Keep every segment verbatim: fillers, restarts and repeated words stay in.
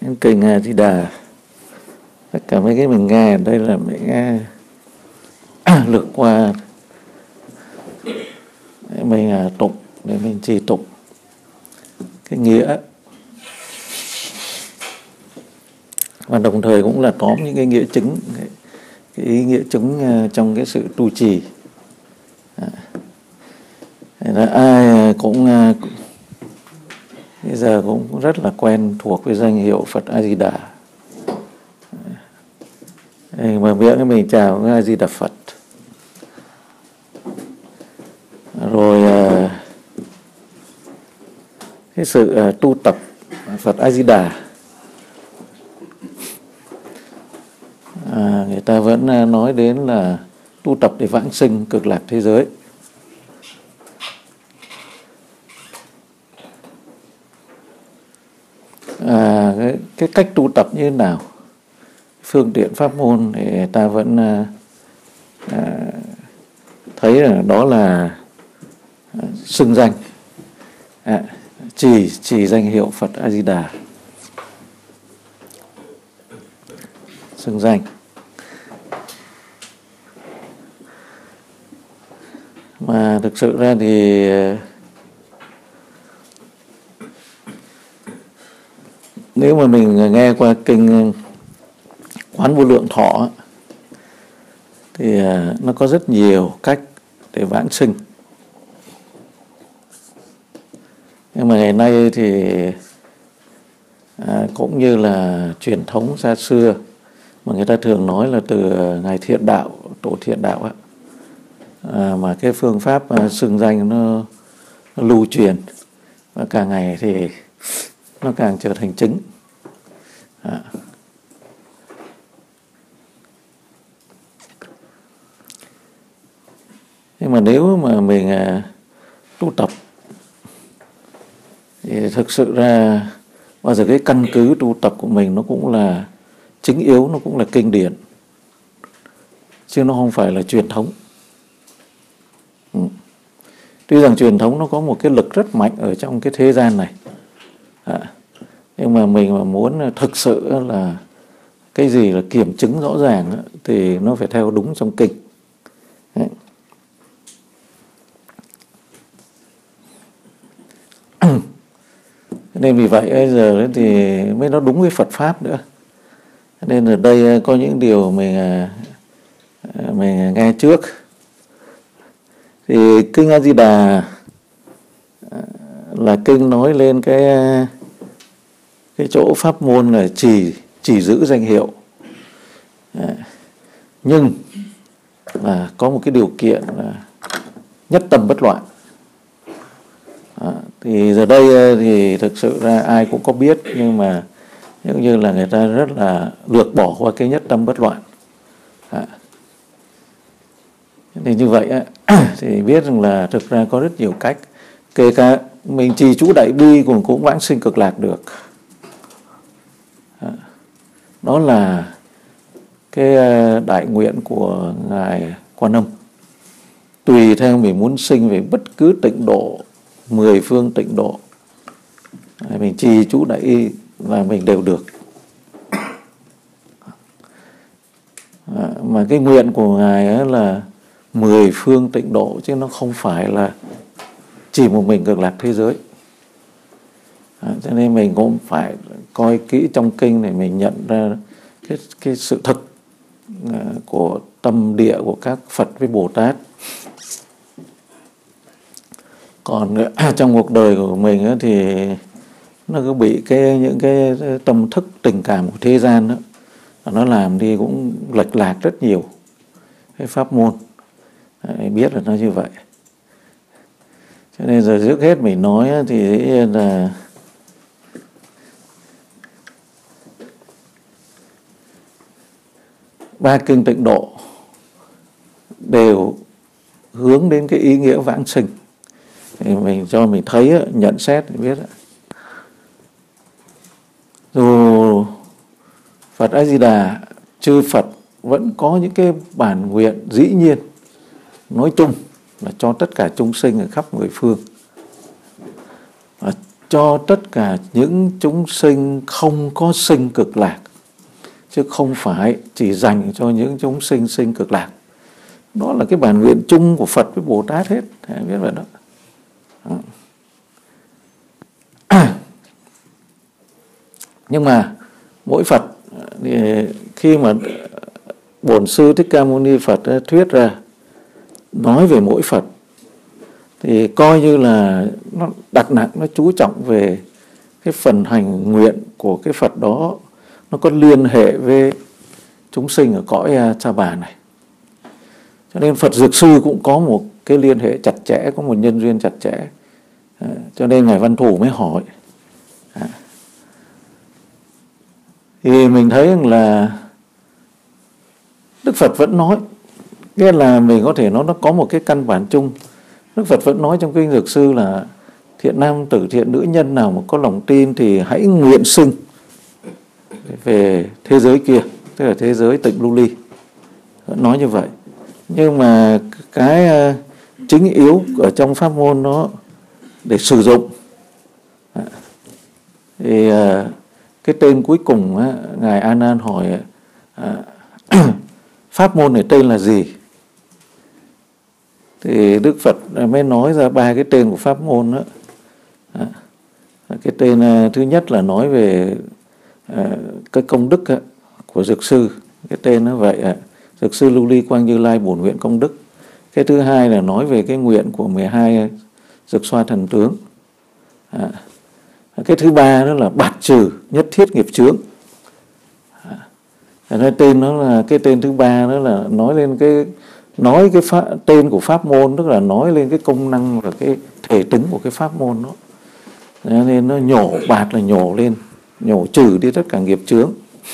Kinh A Di Đà. Tất cả mấy cái mình nghe ở đây là mình nghe lược qua, để mình à, tụng, để mình chỉ tụng cái nghĩa, và đồng thời cũng là tóm những cái nghĩa chứng, cái, cái ý nghĩa chứng trong cái sự tu trì. À, là ai cũng bây giờ cũng rất là quen thuộc với danh hiệu Phật A Di Đà. Mà miệng mình chào A Di Đà Phật. Rồi cái sự tu tập Phật A Di Đà, à, người ta vẫn nói đến là tu tập để vãng sinh cực lạc thế giới. À, cái, cái cách tu tập như thế nào, phương tiện pháp môn thì người ta vẫn à, à, thấy là đó là à, xưng danh, à, trì trì danh hiệu Phật A Di Đà, xưng danh. Mà thực sự ra thì nếu mà mình nghe qua kinh Quán Vô Lượng Thọ thì nó có rất nhiều cách để vãng sinh. Nhưng mà ngày nay thì à, cũng như là truyền thống xa xưa mà người ta thường nói là từ ngài Thiện Đạo, tổ Thiện Đạo á, à, mà cái phương pháp à, xưng danh nó, nó lưu truyền, và càng ngày thì nó càng trở thành chứng. À. Nhưng mà nếu mà mình à, tu tập thì thực sự ra bao giờ cái căn cứ tu tập của mình nó cũng là chính yếu, nó cũng là kinh điển, chứ nó không phải là truyền thống. Ừ. Tuy rằng truyền thống nó có một cái lực rất mạnh ở trong cái thế gian này, à, nhưng mà mình mà muốn thực sự là cái gì là kiểm chứng rõ ràng thì nó phải theo đúng trong kinh. Đấy. Nên vì vậy bây giờ thì mới nó đúng với Phật Pháp nữa. Nên ở đây có những điều mình mình nghe trước. Thì kinh A Di Đà là kinh nói lên cái cái chỗ pháp môn là chỉ chỉ giữ danh hiệu. Nhưng là có một cái điều kiện là nhất tâm bất loạn. À, thì giờ đây thì thực sự ra ai cũng có biết, nhưng mà giống như là người ta rất là lược bỏ qua cái nhất tâm bất loạn. À, thì như vậy thì biết rằng là thực ra có rất nhiều cách, kể cả mình trì chú đại bi cũng cũng vãng sinh cực lạc được. À, đó là cái đại nguyện của ngài Quan Âm. Tùy theo mình muốn sinh về bất cứ tịnh độ, mười phương tịnh độ, mình trì chú đại y và mình đều được. À, mà cái nguyện của ngài ấy là mười phương tịnh độ, chứ nó không phải là chỉ một mình cực lạc thế giới. À, cho nên mình cũng phải coi kỹ trong kinh để mình nhận ra cái, cái sự thực của tâm địa của các Phật với Bồ Tát. Còn trong cuộc đời của mình ấy, thì nó cứ bị cái những cái tâm thức tình cảm của thế gian đó, nó làm đi cũng lệch lạc rất nhiều cái pháp môn. Đấy, biết là nó như vậy. Cho nên giờ trước hết mình nói thì là ba kinh tịnh độ đều hướng đến cái ý nghĩa vãng sinh. Thì mình cho mình thấy, nhận xét thì biết. Dù Phật A Di Đà, chư Phật vẫn có những cái bản nguyện dĩ nhiên nói chung là cho tất cả chúng sinh ở khắp mười phương. À, cho tất cả những chúng sinh không có sinh cực lạc, chứ không phải chỉ dành cho những chúng sinh sinh cực lạc. Đó là cái bản nguyện chung của Phật với Bồ Tát hết, hãy biết vậy đó. Nhưng mà mỗi Phật thì khi mà Bổn Sư Thích Ca Mâu Ni Phật thuyết ra nói về mỗi Phật thì coi như là nó đặt nặng, nó chú trọng về cái phần hành nguyện của cái Phật đó, nó có liên hệ với chúng sinh ở cõi Sa Bà này. Cho nên Phật Dược Sư cũng có một cái liên hệ chặt chẽ, có một nhân duyên chặt chẽ. À, cho nên Ngài Văn Thù mới hỏi. À, thì mình thấy rằng là Đức Phật vẫn nói, nghĩa là mình có thể nói nó có một cái căn bản chung. Đức Phật vẫn nói trong Kinh Dược Sư là thiện nam tử, thiện nữ nhân nào mà có lòng tin thì hãy nguyện xưng về thế giới kia, tức là thế giới Tịnh Lưu Ly. Vẫn nói như vậy. Nhưng mà cái uh, chính yếu ở trong pháp môn nó để sử dụng à, thì uh, cái tên cuối cùng uh, Ngài A Nan hỏi uh, pháp môn này tên là gì? Thì Đức Phật mới nói ra ba cái tên của pháp môn đó. À, cái tên uh, thứ nhất là nói về uh, cái công đức uh, của Dược Sư, cái tên nó vậy. Uh, Dược Sư Lưu Ly Quang Như Lai bổn nguyện công đức. Cái thứ hai là nói về cái nguyện của mười hai Dược Xoa Thần Tướng. À, cái thứ ba đó là bạt trừ nhất thiết nghiệp chướng. À, nói tên nó là cái tên thứ ba đó là nói lên cái nói cái pháp, tên của pháp môn, tức là nói lên cái công năng và cái thể tính của cái pháp môn đó. Nên nó nhổ, bạt là nhổ lên, nhổ trừ đi tất cả nghiệp chướng.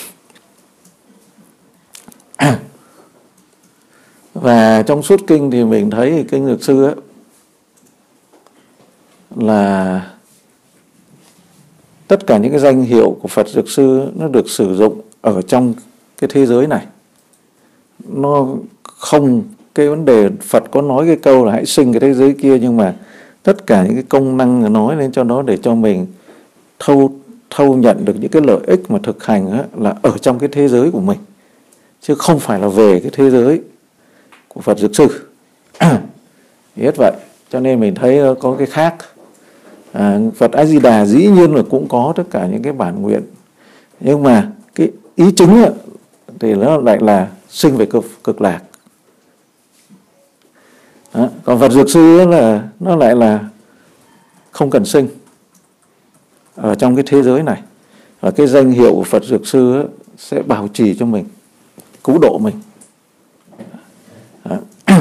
Và trong suốt kinh thì mình thấy Kinh Dược Sư ấy, là tất cả những cái danh hiệu của Phật Dược Sư nó được sử dụng ở trong cái thế giới này. Nó không, cái vấn đề Phật có nói cái câu là hãy sinh cái thế giới kia, nhưng mà tất cả những cái công năng nói lên cho nó để cho mình thâu thâu nhận được những cái lợi ích mà thực hành ấy, là ở trong cái thế giới của mình, chứ không phải là về cái thế giới của Phật Dược Sư. Biết vậy, cho nên mình thấy có cái khác. À, Phật A Di Đà dĩ nhiên là cũng có tất cả những cái bản nguyện, nhưng mà cái ý chính ấy, thì nó lại là sinh về cực, cực lạc. Đó. Còn Phật Dược Sư ấy là nó lại là không cần sinh ở trong cái thế giới này, và cái danh hiệu của Phật Dược Sư ấy sẽ bảo trì cho mình, cứu độ mình. Đó.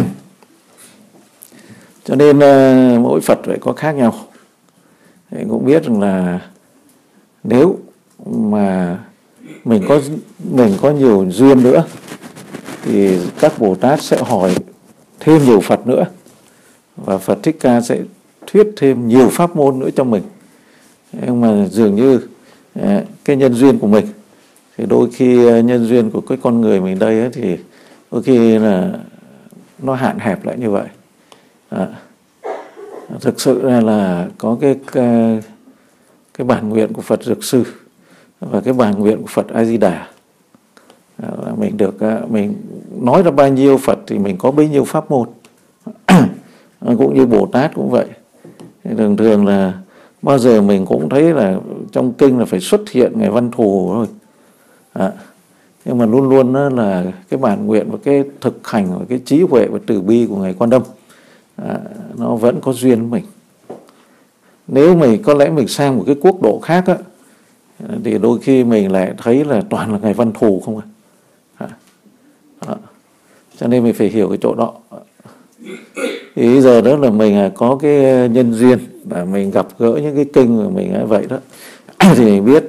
Cho nên uh, mỗi Phật lại có khác nhau. Thì cũng biết rằng là nếu mà mình có mình có nhiều duyên nữa thì các Bồ Tát sẽ hỏi thêm nhiều Phật nữa, và Phật Thích Ca sẽ thuyết thêm nhiều pháp môn nữa cho mình. Nhưng mà dường như uh, cái nhân duyên của mình thì đôi khi uh, nhân duyên của cái con người mình đây ấy, thì đôi khi là nó hạn hẹp lại như vậy. À, thực sự là, là có cái, cái cái bản nguyện của Phật Dược Sư và cái bản nguyện của Phật A Di Đà. À, mình được mình nói ra bao nhiêu Phật thì mình có bấy nhiêu pháp môn. Cũng như Bồ Tát cũng vậy. Thường thường là bao giờ mình cũng thấy là trong kinh là phải xuất hiện Ngài Văn Thù thôi. À, nhưng mà luôn luôn đó là cái bản nguyện và cái thực hành và cái trí huệ và từ bi của Ngài Quan Âm, à, nó vẫn có duyên với mình. Nếu mình có lẽ mình sang một cái quốc độ khác á, thì đôi khi mình lại thấy là toàn là Ngài Văn Thù không à. À, cho nên mình phải hiểu cái chỗ đó. Thì bây giờ đó là mình có cái nhân duyên là mình gặp gỡ những cái kinh của mình vậy đó thì mình biết.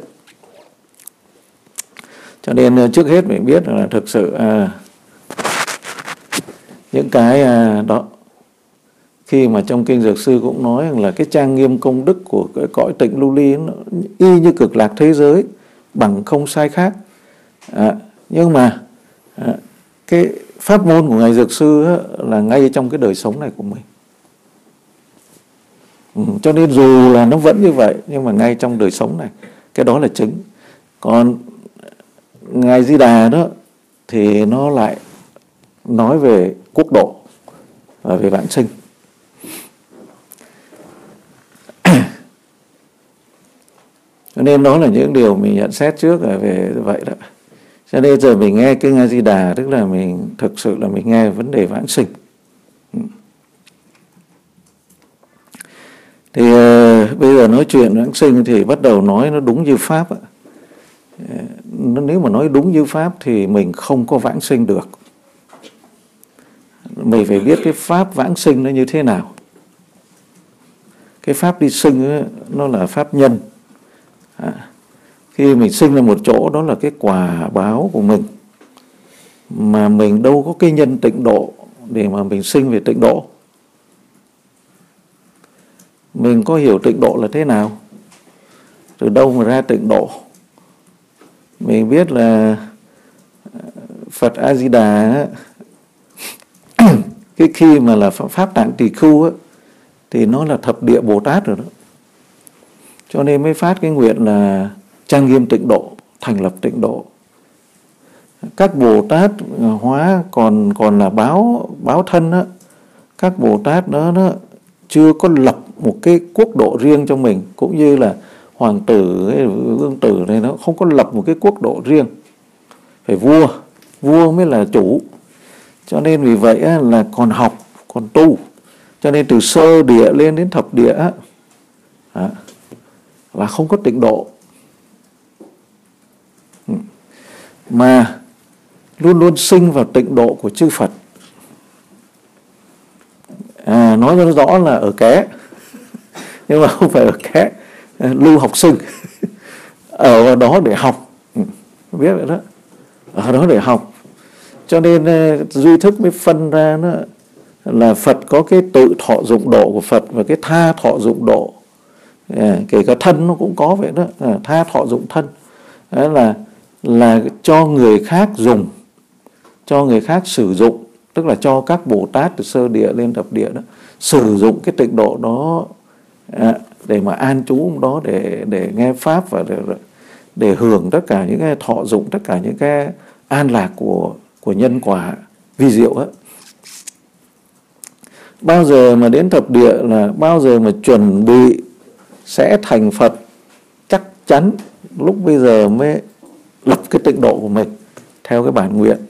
Cho nên trước hết mình biết là thực sự à, những cái à, đó khi mà trong Kinh Dược Sư cũng nói rằng là cái trang nghiêm công đức của cái cõi Tịnh Lưu Ly nó y như cực lạc thế giới, bằng không sai khác. À, nhưng mà à, cái pháp môn của Ngài Dược Sư á, là ngay trong cái đời sống này của mình. Ừ, cho nên dù là nó vẫn như vậy nhưng mà ngay trong đời sống này, cái đó là chứng. Còn Ngài Di Đà đó thì nó lại nói về quốc độ và về vãng sinh. Cho nên đó là những điều mình nhận xét trước là về vậy đó. Cho nên giờ mình nghe cái Ngài Di Đà, tức là mình thực sự là mình nghe vấn đề vãng sinh. Thì uh, bây giờ nói chuyện vãng sinh thì bắt đầu nói nó đúng như Pháp. Uh, nếu mà nói đúng như Pháp thì mình không có vãng sinh được. Mình phải biết cái Pháp vãng sinh nó như thế nào. Cái Pháp đi sinh ấy, nó là Pháp nhân. À, khi mình sinh ra một chỗ, đó là cái quả báo của mình. Mà mình đâu có cái nhân tịnh độ để mà mình sinh về tịnh độ. Mình có hiểu tịnh độ là thế nào? Từ đâu mà ra tịnh độ? Mình biết là Phật A Di Đà cái khi mà là Pháp Tạng Tỳ Khưu ấy, thì nó là thập địa Bồ Tát rồi đó. Cho nên mới phát cái nguyện là trang nghiêm tịnh độ, thành lập tịnh độ. Các Bồ Tát hóa còn còn là báo báo thân á, các Bồ Tát đó nó chưa có lập một cái quốc độ riêng cho mình, cũng như là hoàng tử hay vương tử này nó không có lập một cái quốc độ riêng, phải vua, vua mới là chủ. Cho nên vì vậy á, là còn học, còn tu. Cho nên từ sơ địa lên đến thập địa á, à, là không có tịnh độ, mà luôn luôn sinh vào tịnh độ của chư Phật. À, nói cho nó rõ là ở ké, nhưng mà không phải ở ké lưu học sinh, ở đó để học, biết vậy đó, ở đó để học. Cho nên duy thức mới phân ra nó là Phật có cái tự thọ dụng độ của Phật và cái tha thọ dụng độ. À, kể cả thân nó cũng có vậy đó, à, tha thọ dụng thân. Đó là là cho người khác dùng, cho người khác sử dụng, tức là cho các Bồ Tát từ sơ địa lên thập địa đó sử dụng cái tịnh độ đó, à, để mà an trú đó, để để nghe pháp và để, để hưởng tất cả những cái thọ dụng, tất cả những cái an lạc của của nhân quả vi diệu á. Bao giờ mà đến thập địa là bao giờ mà chuẩn bị sẽ thành Phật chắc chắn, lúc bây giờ mới lập cái tịnh độ của mình theo cái bản nguyện.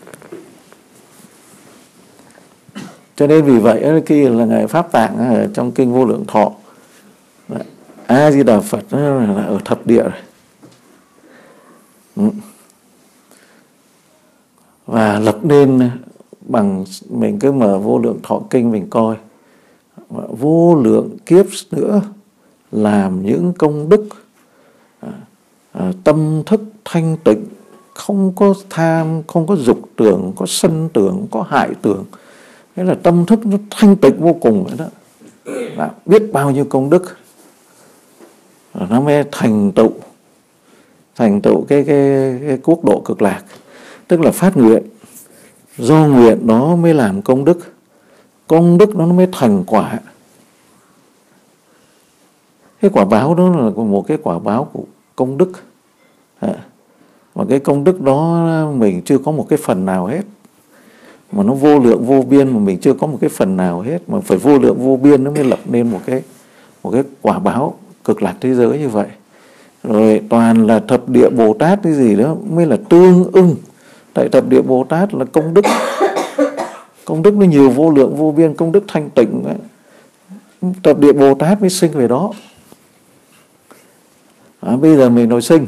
Cho nên vì vậy khi là Ngài Pháp Tạng ở trong kinh Vô Lượng Thọ, A Di Đà Phật là ở thập địa rồi. Và lập nên bằng, mình cứ mở Vô Lượng Thọ kinh mình coi, vô lượng kiếp nữa làm những công đức, à, à, tâm thức thanh tịnh, không có tham, không có dục tưởng, có sân tưởng, có hại tưởng. Thế là tâm thức nó thanh tịnh vô cùng vậy đó. Và biết bao nhiêu công đức, nó mới thành tựu thành tựu cái, cái, cái quốc độ cực lạc. Tức là phát nguyện, do nguyện đó mới làm công đức, công đức nó mới thành quả. Cái quả báo đó là một cái quả báo của công đức, à, mà cái công đức đó mình chưa có một cái phần nào hết, mà nó vô lượng vô biên mà mình chưa có một cái phần nào hết, mà phải vô lượng vô biên nó mới lập nên một cái một cái quả báo cực lạc thế giới như vậy. Rồi toàn là thập địa Bồ Tát cái gì đó mới là tương ưng. Tại thập địa Bồ Tát là công đức, công đức nó nhiều vô lượng vô biên, công đức thanh tịnh ấy. Thập địa Bồ Tát mới sinh về đó. À, bây giờ mình nói sinh,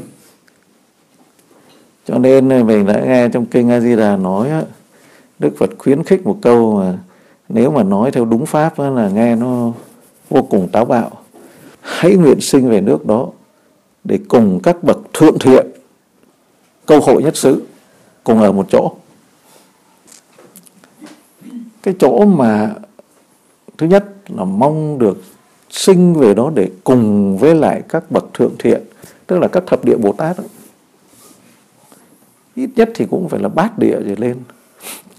cho nên mình đã nghe trong kinh A Di Đà nói, Đức Phật khuyến khích một câu mà nếu mà nói theo đúng pháp là nghe nó vô cùng táo bạo. Hãy nguyện sinh về nước đó để cùng các bậc thượng thiện câu hội nhất xứ, cùng ở một chỗ. Cái chỗ mà thứ nhất là mong được sinh về đó để cùng với lại các bậc thượng thiện, tức là các thập địa Bồ Tát đó. Ít nhất thì cũng phải là bát địa rồi lên.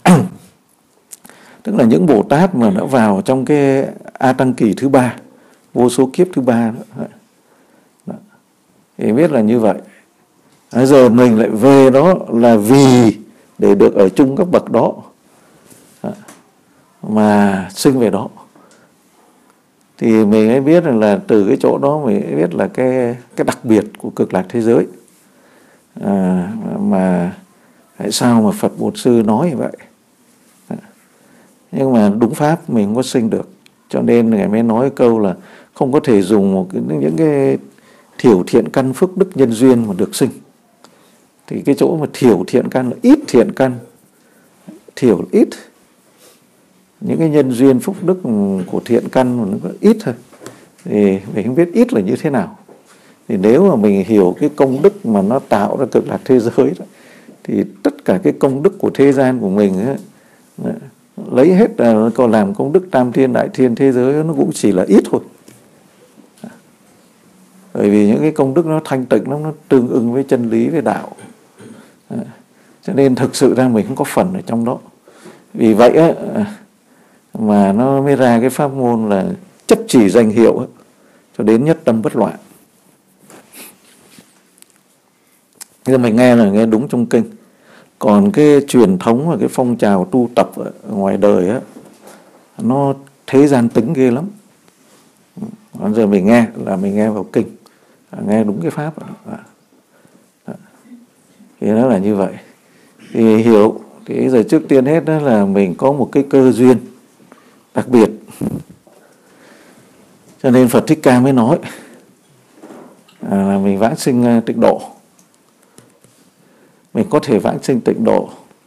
Tức là những Bồ Tát mà đã vào trong cái A Tăng kỳ thứ ba, vô số kiếp thứ ba đó. Đó. Thì biết là như vậy. Bây giờ mình lại về đó là vì để được ở chung các bậc đó, đó. Mà sinh về đó. Thì mình mới biết là từ cái chỗ đó mình mới biết là cái, cái đặc biệt của cực lạc thế giới. À, mà tại sao mà Phật Bổn Sư nói như vậy. Nhưng mà đúng pháp mình không có sinh được, cho nên Ngài mới nói câu là không có thể dùng một cái, những cái thiểu thiện căn phước đức nhân duyên mà được sinh. Thì cái chỗ mà thiểu thiện căn là ít thiện căn, thiểu ít, những cái nhân duyên phúc đức của thiện căn mà nó có ít thôi, thì mình không biết ít là như thế nào. Thì nếu mà mình hiểu cái công đức mà nó tạo ra cực lạc thế giới đó, thì tất cả cái công đức của thế gian của mình ấy, lấy hết là còn làm công đức tam thiên đại thiên thế giới nó cũng chỉ là ít thôi. Bởi vì những cái công đức nó thanh tịnh lắm, nó tương ưng với chân lý, với đạo. Cho nên thực sự ra mình không có phần ở trong đó. Vì vậy á, mà nó mới ra cái pháp môn là chấp chỉ danh hiệu á, cho đến nhất tâm bất loạn. Nhưng mình nghe là nghe đúng trong kinh. Còn cái truyền thống và cái phong trào tu tập ở ngoài đời á, nó thế gian tính ghê lắm. Bây giờ mình nghe là mình nghe vào kinh, nghe đúng cái pháp đó. Đó. Thì nó là như vậy. Thì hiểu, thì giờ trước tiên hết đó là mình có một cái cơ duyên đặc biệt. Cho nên Phật Thích Ca mới nói là mình vãng sinh tịnh độ. Mình có thể vãng sinh tịnh độ.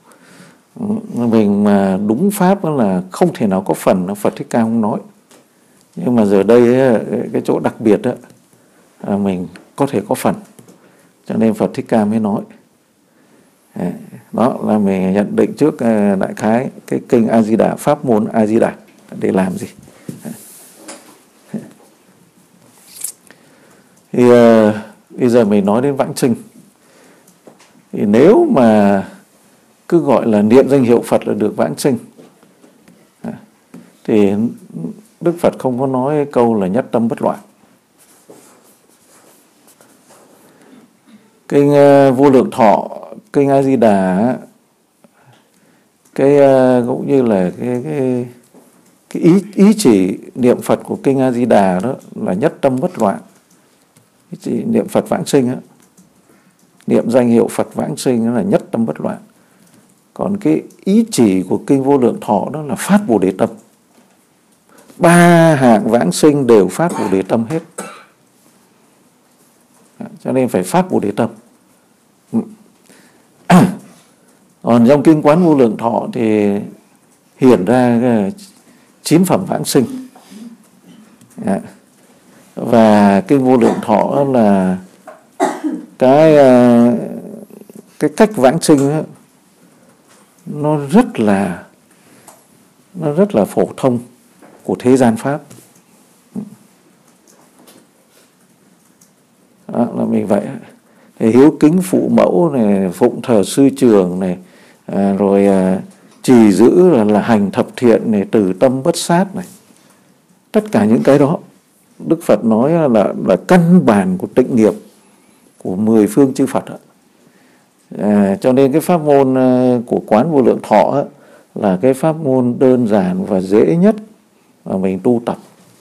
Mình mà đúng pháp đó là không thể nào có phần, Phật Thích Ca không nói. Nhưng mà giờ đây cái chỗ đặc biệt đó, là mình có thể có phần. Cho nên Phật Thích Ca mới nói. Đó là mình nhận định trước đại khái cái kinh A Di Đà, pháp môn A Di Đà để làm gì. Thì uh, bây giờ mình nói đến vãng sinh. Thì nếu mà cứ gọi là niệm danh hiệu Phật là được vãng sinh, thì Đức Phật không có nói câu là nhất tâm bất loạn. Kinh uh, Vô Lượng Thọ, kinh A Di Đà, cái uh, cũng như là cái cái cái ý ý chỉ niệm Phật của kinh A Di Đà đó là nhất tâm bất loạn. Ý chỉ niệm Phật vãng sinh á, niệm danh hiệu Phật vãng sinh đó là nhất tâm bất loạn. Còn cái ý chỉ của kinh Vô Lượng Thọ đó là phát Bồ Đề tâm. Ba hạng vãng sinh đều phát Bồ Đề tâm hết. Cho nên phải phát Bồ Đề tâm. Còn trong kinh Quán Vô Lượng Thọ thì hiển ra chín phẩm vãng sinh. Và kinh Vô Lượng Thọ là cái cái cách vãng sinh đó, nó rất là nó rất là phổ thông của thế gian pháp. Đó, là mình vậy. Thì hiếu kính phụ mẫu này, phụng thờ sư trưởng này, à, rồi à, trì giữ là, là hành thập thiện này, từ tâm bất sát này, tất cả những cái đó Đức Phật nói là là căn bản của tịnh nghiệp của mười phương chư Phật. À, cho nên cái pháp môn của Quán Vô Lượng Thọ là cái pháp môn đơn giản và dễ nhất mà mình tu tập.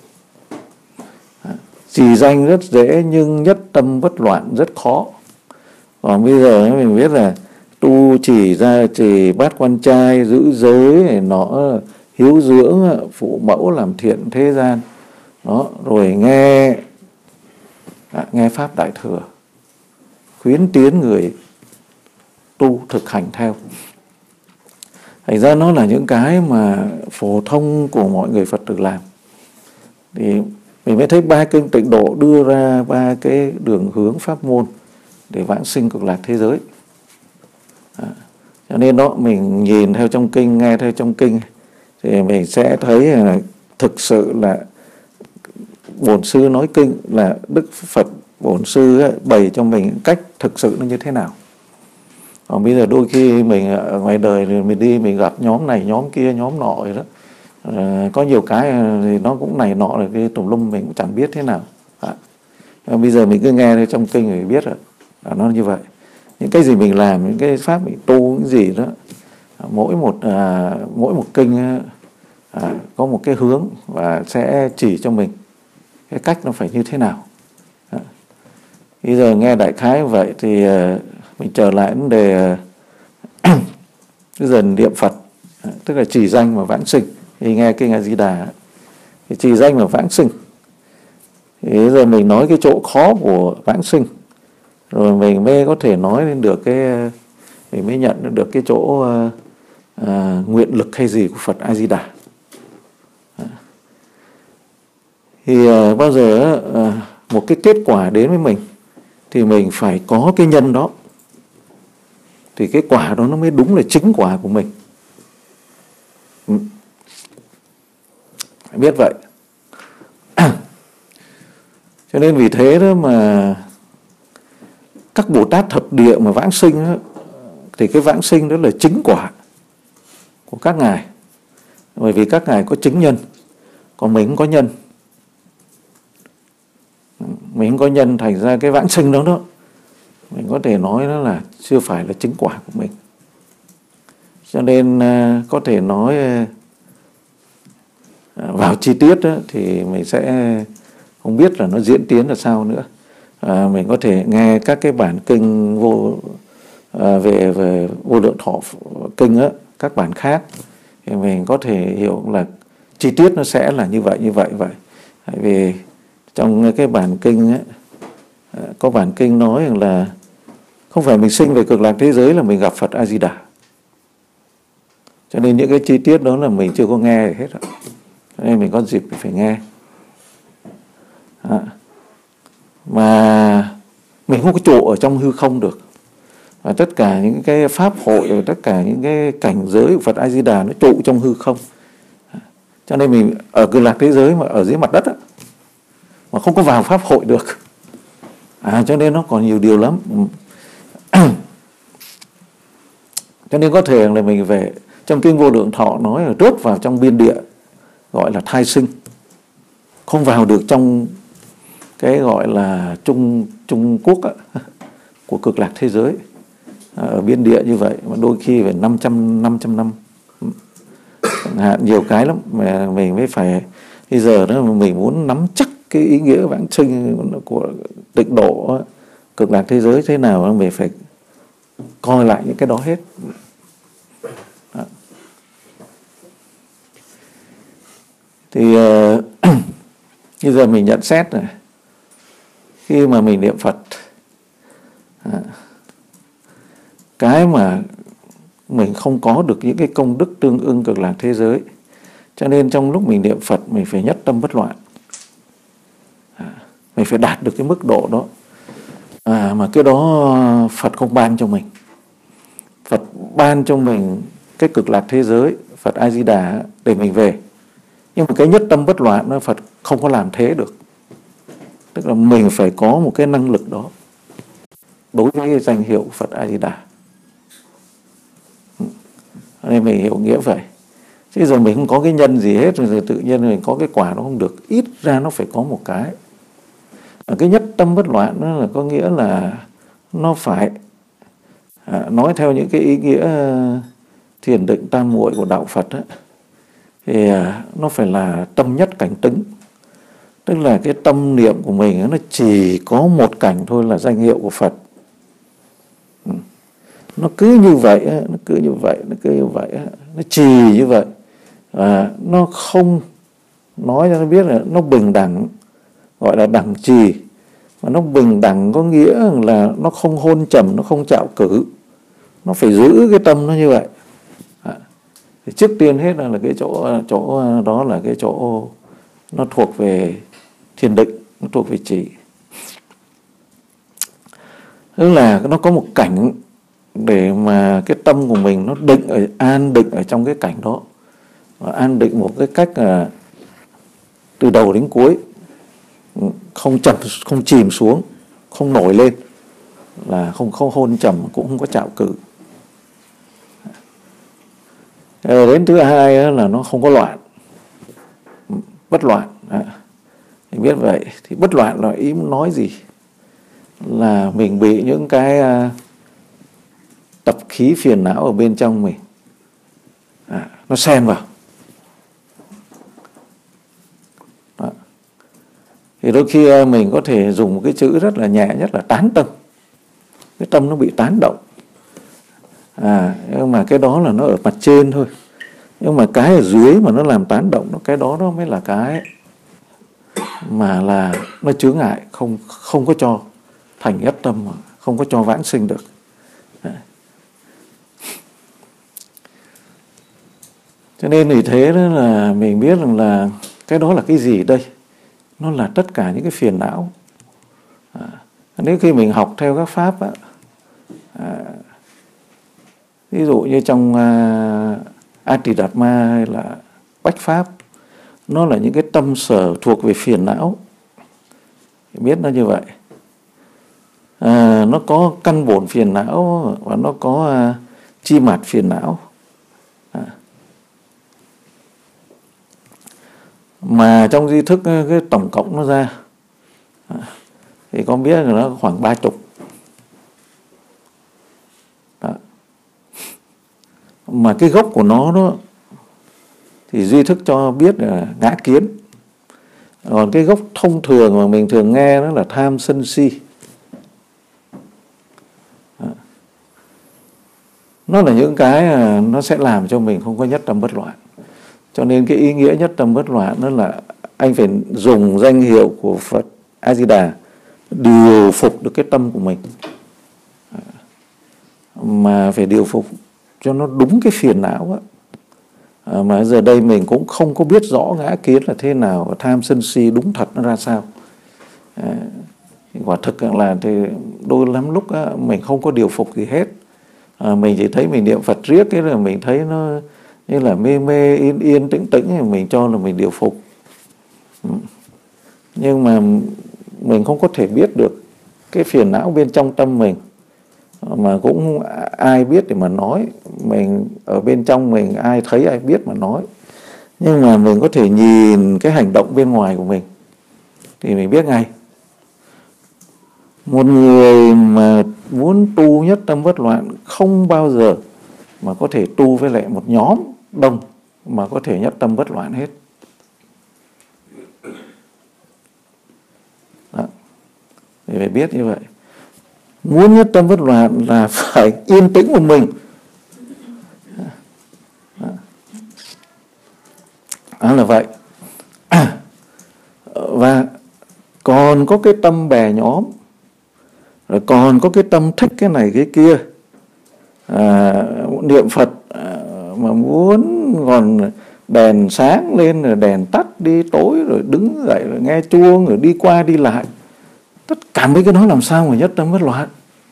Chỉ danh rất dễ nhưng nhất tâm bất loạn rất khó. Còn bây giờ mình biết là tu chỉ ra chỉ bát quan trai, giữ giới này, nó hiếu dưỡng phụ mẫu, làm thiện thế gian đó, rồi nghe à, nghe pháp đại thừa, khuyến tiến người tu thực hành theo. Thành ra nó là những cái mà phổ thông của mọi người Phật tử làm. Thì mình mới thấy ba kinh tịnh độ đưa ra ba cái đường hướng pháp môn để vãng sinh cực lạc thế giới. À, cho nên đó mình nhìn theo trong kinh, nghe theo trong kinh thì mình sẽ thấy là thực sự là Bổn Sư nói kinh là Đức Phật Bổn Sư ấy, bày cho mình cách thực sự nó như thế nào. Còn bây giờ đôi khi mình ở ngoài đời mình đi mình gặp nhóm này nhóm kia nhóm nọ rồi đó, À, có nhiều cái thì nó cũng này nọ là cái tùm lum mình cũng chẳng biết thế nào. À, bây giờ mình cứ nghe trong kinh thì biết rồi, à, nó như vậy. Những cái gì mình làm, những cái pháp mình tu, những gì đó, mỗi một à, mỗi một kinh à, có một cái hướng và sẽ chỉ cho mình cái cách nó phải như thế nào. À, bây giờ nghe đại khái vậy thì à, mình trở lại vấn đề à, cái dần niệm Phật, à, tức là trì danh và vãng sinh. Thì nghe kinh A Di Đà thì trì danh và vãng sinh. Thì bây giờ mình nói cái chỗ khó của vãng sinh, rồi mình mới có thể nói lên được cái, mình mới nhận được cái chỗ à, à, nguyện lực hay gì của Phật A Di Đà. À, thì à, bao giờ à, một cái kết quả đến với mình thì mình phải có cái nhân đó, thì cái quả đó nó mới đúng là chính quả của mình. Ừ. Biết vậy. Cho nên vì thế đó mà các Bồ Tát thập địa mà vãng sinh đó, thì cái vãng sinh đó là chính quả của các ngài, bởi vì các ngài có chính nhân, còn mình không có nhân. Mình không có nhân, thành ra cái vãng sinh đó đó mình có thể nói đó là chưa phải là chính quả của mình. Cho nên uh, có thể nói uh, vào chi tiết đó, thì mình sẽ không biết là nó diễn tiến là sao nữa. À, mình có thể nghe các cái bản kinh vô à, về về vô lượng thọ kinh á, các bản khác thì mình có thể hiểu là chi tiết nó sẽ là như vậy như vậy vậy. Tại vì trong cái bản kinh ấy, có bản kinh nói rằng là không phải mình sinh về cực lạc thế giới là mình gặp Phật A Di Đà. Cho nên những cái chi tiết đó là mình chưa có nghe hết rồi. Cho nên mình có dịp phải nghe. À, mà mình không có trụ ở trong hư không được, và tất cả những cái pháp hội và tất cả những cái cảnh giới của Phật A Di Đà nó trụ trong hư không. À, cho nên mình ở cực lạc thế giới mà ở dưới mặt đất á, mà không có vào pháp hội được. À, cho nên nó còn nhiều điều lắm. Cho nên có thể là mình về trong kinh Vô Lượng Thọ nói là rớt vào trong biên địa gọi là thai sinh, không vào được trong cái gọi là Trung Trung Quốc á, của cực lạc thế giới, ở biên địa như vậy mà đôi khi phải năm trăm năm nhiều cái lắm mà mình mới phải bây giờ đó mà mình muốn nắm chắc cái ý nghĩa vãng sinh của tịnh độ á, cực lạc thế giới thế nào mình phải coi lại những cái đó hết. Đó. Thì uh, bây giờ mình nhận xét này, khi mà mình niệm Phật, à, cái mà mình không có được những cái công đức tương ưng cực lạc thế giới, cho nên trong lúc mình niệm Phật mình phải nhất tâm bất loạn, à, mình phải đạt được cái mức độ đó, à, mà cái đó Phật không ban cho mình. Phật ban cho mình cái cực lạc thế giới, Phật A Di Đà để mình về, nhưng mà cái nhất tâm bất loạn nó Phật không có làm thế được. Tức là mình phải có một cái năng lực đó đối với cái danh hiệu Phật A Di Đà. Nên mình hiểu nghĩa vậy. Chứ giờ mình không có cái nhân gì hết rồi tự nhiên mình có cái quả nó không được. Ít ra nó phải có một cái. Và cái nhất tâm bất loạn đó là có nghĩa là nó phải à, nói theo những cái ý nghĩa thiền định tam muội của đạo Phật ấy, thì à, nó phải là tâm nhất cảnh tĩnh. Tức là cái tâm niệm của mình nó chỉ có một cảnh thôi là danh hiệu của Phật. Nó cứ như vậy, nó cứ như vậy, nó cứ như vậy, nó trì như vậy. Và nó không nói cho nó biết là nó bình đẳng, gọi là đẳng trì. Mà nó bình đẳng có nghĩa là nó không hôn trầm, nó không trạo cử. Nó phải giữ cái tâm nó như vậy. À, thì trước tiên hết là, là cái chỗ, chỗ đó là cái chỗ nó thuộc về thiền định, nó thuộc về trì. Tức là nó có một cảnh để mà cái tâm của mình nó định ở, an định ở trong cái cảnh đó, và an định một cái cách là từ đầu đến cuối, không chầm, không chìm xuống, không nổi lên, là không không hôn trầm, cũng không có trạo cử. Đến thứ hai là nó không có loạn, bất loạn. À, mình biết vậy. Thì bất loạn là ý muốn nói gì? Là mình bị những cái uh, tập khí phiền não ở bên trong mình, à, nó xen vào. Đó. Thì đôi khi mình có thể dùng một cái chữ rất là nhẹ nhất là tán tâm. Cái tâm nó bị tán động. À, nhưng mà cái đó là nó ở mặt trên thôi. Nhưng mà cái ở dưới mà nó làm tán động, nó cái đó nó mới là cái mà là nó chướng ngại, không không có cho thành nhất tâm, không có cho vãng sinh được. À. Cho nên vì thế đó là mình biết rằng là cái đó là cái gì đây? Nó là tất cả những cái phiền não. À, nếu khi mình học theo các pháp á, à, ví dụ như trong uh, Ati-đạt-ma hay là Bách Pháp, nó là những cái tâm sở thuộc về phiền não. Biết nó như vậy. À, nó có căn bổn phiền não và nó có uh, chi mạt phiền não. À. Mà trong di thức cái tổng cộng nó ra à, thì con biết là nó khoảng ba chục. Đó. Mà cái gốc của nó đó thì duy thức cho biết là ngã kiến. Còn cái gốc thông thường mà mình thường nghe đó là tham sân si. Đó. Nó là những cái nó sẽ làm cho mình không có nhất tâm bất loạn. Cho nên cái ý nghĩa nhất tâm bất loạn đó là anh phải dùng danh hiệu của Phật A-di-đà điều phục được cái tâm của mình. Mà phải điều phục cho nó đúng cái phiền não á. À, mà giờ đây mình cũng không có biết rõ ngã kiến là thế nào và tham sân si đúng thật nó ra sao. À, quả thực là thì đôi lắm lúc á, mình không có điều phục gì hết. À, mình chỉ thấy mình niệm Phật riết cái là mình thấy nó như là mê mê yên yên tĩnh tĩnh thì mình cho là mình điều phục. Nhưng mà mình không có thể biết được cái phiền não bên trong tâm mình, mà cũng ai biết để mà nói. Mình ở bên trong mình ai thấy ai biết mà nói. Nhưng mà mình có thể nhìn cái hành động bên ngoài của mình thì mình biết ngay. Một người mà muốn tu nhất tâm bất loạn không bao giờ mà có thể tu với lại một nhóm đông mà có thể nhất tâm bất loạn hết. Đó. Thì phải biết như vậy. Muốn nhất tâm bất loạn là phải yên tĩnh một mình. Đó là vậy. Và còn có cái tâm bè nhóm, rồi còn có cái tâm thích cái này cái kia, à, niệm Phật à, mà muốn còn đèn sáng lên rồi đèn tắt đi tối, rồi đứng dậy rồi nghe chuông rồi đi qua đi lại. Tất cả mấy cái đó làm sao mà nhất tâm bất loạn?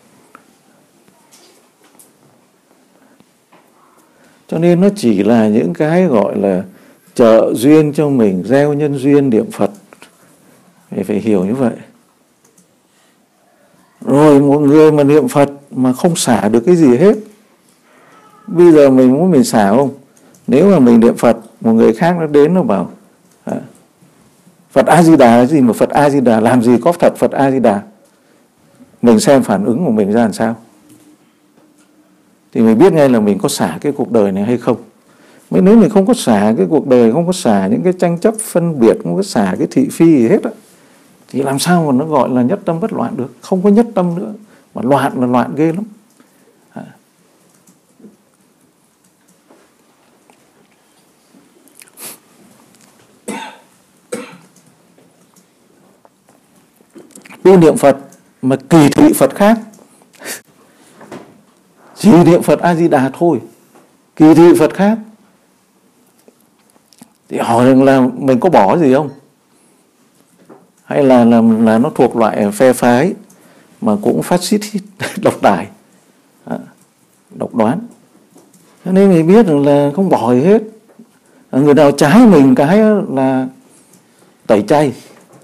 Cho nên nó chỉ là những cái gọi là trợ duyên cho mình, gieo nhân duyên niệm Phật. Phải, phải hiểu như vậy. Rồi một người mà niệm Phật mà không xả được cái gì hết. Bây giờ mình muốn mình xả không? Nếu mà mình niệm Phật, một người khác nó đến nó bảo à, Phật A-di-đà là gì mà Phật A-di-đà, làm gì có thật Phật A-di-đà. Mình xem phản ứng của mình ra làm sao. Thì mình biết ngay là mình có xả cái cuộc đời này hay không. Nếu mình không có xả cái cuộc đời, không có xả những cái tranh chấp phân biệt, không có xả cái thị phi gì hết á, thì làm sao mà nó gọi là nhất tâm bất loạn được. Không có nhất tâm nữa. Mà loạn là loạn ghê lắm. À. Tu niệm Phật mà kỳ thị Phật khác, chỉ niệm Phật A-di-đà thôi, kỳ thị Phật khác, thì hỏi rằng là mình có bỏ gì không? Hay là, là, là nó thuộc loại phe phái mà cũng phát xít độc tài, độc đoán. Cho nên mình biết rằng là không bỏ gì hết. Người nào trái mình cái là tẩy chay.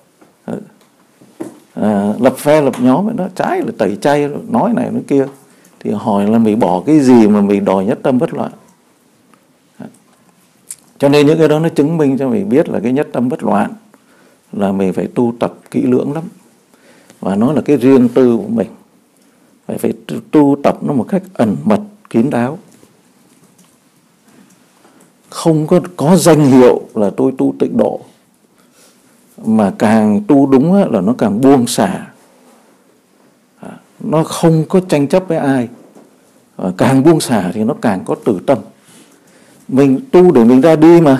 À, lập phe lập nhóm nó trái là tẩy chay, nói này nói kia. Thì hỏi là mình bỏ cái gì mà mình đòi nhất tâm bất loạn. Cho nên những cái đó nó chứng minh cho mình biết là cái nhất tâm bất loạn là mình phải tu tập kỹ lưỡng lắm, và nó là cái riêng tư của mình, phải phải tu tập nó một cách ẩn mật kín đáo, không có có danh hiệu là tôi tu tịnh độ, mà càng tu đúng là nó càng buông xả, nó không có tranh chấp với ai, và càng buông xả thì nó càng có từ tâm. Mình tu để mình ra đi mà,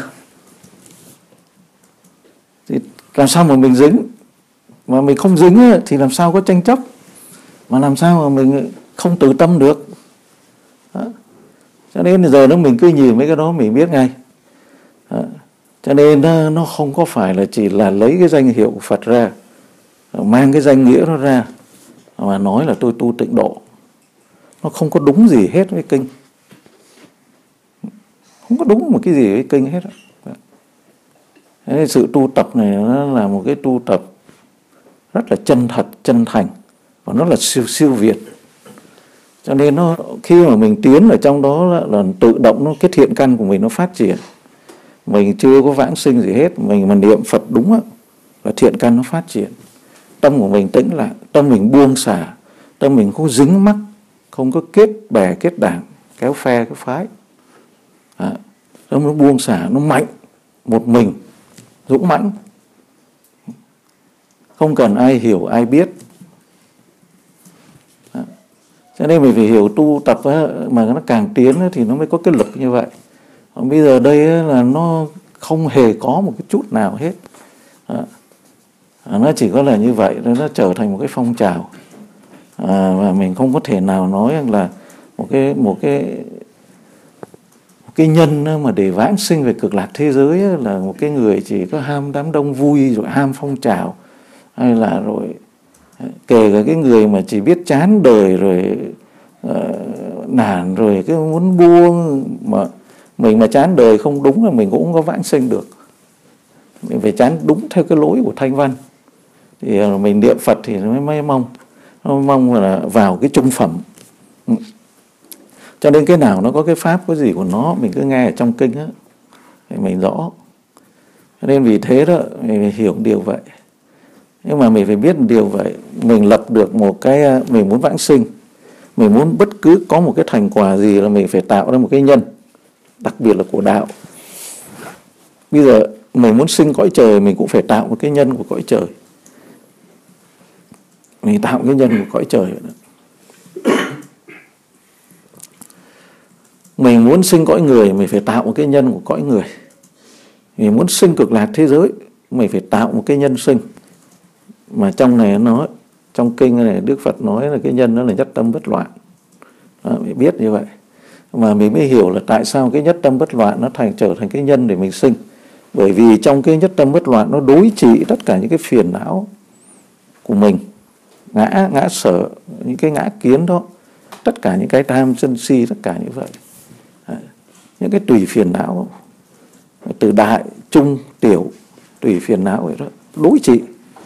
thì làm sao mà mình dính, mà mình không dính thì làm sao có tranh chấp, mà làm sao mà mình không từ tâm được. Đó. Cho nên giờ nó mình cứ nhìn mấy cái đó mình biết ngay. Đó. Cho nên nó, nó không có phải là chỉ là lấy cái danh hiệu của Phật ra, mang cái danh nghĩa nó ra mà nói là tôi tu tịnh độ. Nó không có đúng gì hết với kinh, không có đúng một cái gì với kinh hết. Thế sự tu tập này nó là một cái tu tập rất là chân thật, chân thành, và nó là siêu siêu việt. Cho nên nó khi mà mình tiến ở trong đó là, là tự động nó cái thiện căn của mình nó phát triển. Mình chưa có vãng sinh gì hết, mình mà niệm Phật đúng á, là thiện căn nó phát triển. Tâm của mình tĩnh lại, tâm mình buông xả, tâm mình không dính mắc, không có kết bè kết đảng, kéo phe kéo phái. À, tâm nó buông xả, nó mạnh, một mình, dũng mãnh, không cần ai hiểu ai biết. À, cho nên mình phải hiểu tu tập á, mà nó càng tiến á, thì nó mới có cái lực như vậy. Còn bây giờ đây á, là nó không hề có một cái chút nào hết. À, nó chỉ có là như vậy, nó trở thành một cái phong trào. À, và mình không có thể nào nói là một cái một cái một cái nhân mà để vãng sinh về cực lạc thế giới là một cái người chỉ có ham đám đông vui rồi ham phong trào, hay là rồi kể cả cái người mà chỉ biết chán đời rồi uh, nản rồi cái muốn buông, mà mình mà chán đời không đúng là mình cũng không có vãng sinh được. Mình phải chán đúng theo cái lối của Thanh Văn thì mình niệm Phật thì mới mới mong nó mong là vào cái trung phẩm. Cho nên cái nào nó có cái pháp có gì của nó mình cứ nghe ở trong kinh á thì mình rõ. Cho nên vì thế đó mình phải hiểu điều vậy. Nhưng mà mình phải biết điều vậy, mình lập được một cái, mình muốn vãng sinh, mình muốn bất cứ có một cái thành quả gì là mình phải tạo ra một cái nhân, đặc biệt là của đạo. Bây giờ mình muốn sinh cõi trời, mình cũng phải tạo một cái nhân của cõi trời. Mình tạo cái nhân của cõi trời. Mình muốn sinh cõi người, mình phải tạo một cái nhân của cõi người. Mình muốn sinh cực lạc thế giới, mình phải tạo một cái nhân sinh. Mà trong này nó nói, trong kinh này Đức Phật nói là cái nhân đó là nhất tâm bất loạn. Đó, mình biết như vậy. Mà mình mới hiểu là tại sao cái nhất tâm bất loạn nó thành trở thành cái nhân để mình sinh. Bởi vì trong cái nhất tâm bất loạn nó đối trị tất cả những cái phiền não của mình, ngã, ngã sở, những cái ngã kiến đó, tất cả những cái tham sân si, tất cả như vậy. Đấy. Những cái tùy phiền não, từ đại, trung, tiểu, tùy phiền não vậy đó, đối trị.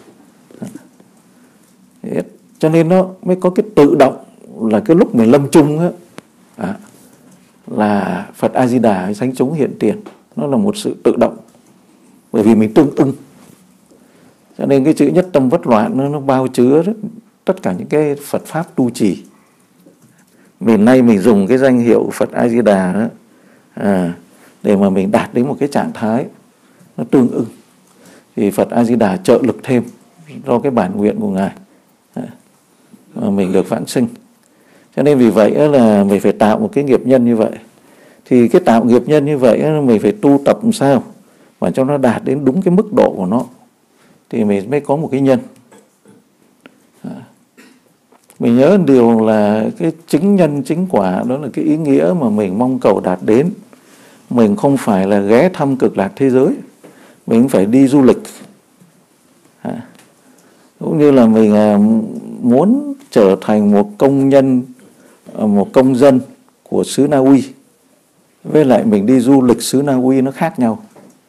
Đấy. Cho nên nó mới có cái tự động là cái lúc mình lâm chung á, à, là Phật A Di Đà hay Thánh chúng hiện tiền. Nó là một sự tự động, bởi vì mình tương ưng. Cho nên cái chữ nhất tâm bất loạn nó, nó bao chứa rất, tất cả những cái Phật pháp tu trì. Mình nay mình dùng cái danh hiệu Phật A Di Đà đó, à, để mà mình đạt đến một cái trạng thái nó tương ưng, thì Phật A Di Đà trợ lực thêm do cái bản nguyện của Ngài, à, mà mình được vãng sinh. Cho nên vì vậy là mình phải tạo một cái nghiệp nhân như vậy. Thì cái tạo nghiệp nhân như vậy mình phải tu tập làm sao mà cho nó đạt đến đúng cái mức độ của nó, thì mình mới có một cái nhân. À, mình nhớ điều là cái chứng nhân chứng quả đó là cái ý nghĩa mà mình mong cầu đạt đến. Mình không phải là ghé thăm cực lạc thế giới, mình phải đi du lịch. À, cũng như là mình à, muốn trở thành một công nhân, một công dân của xứ Na Uy, với lại mình đi du lịch xứ Na Uy nó khác nhau.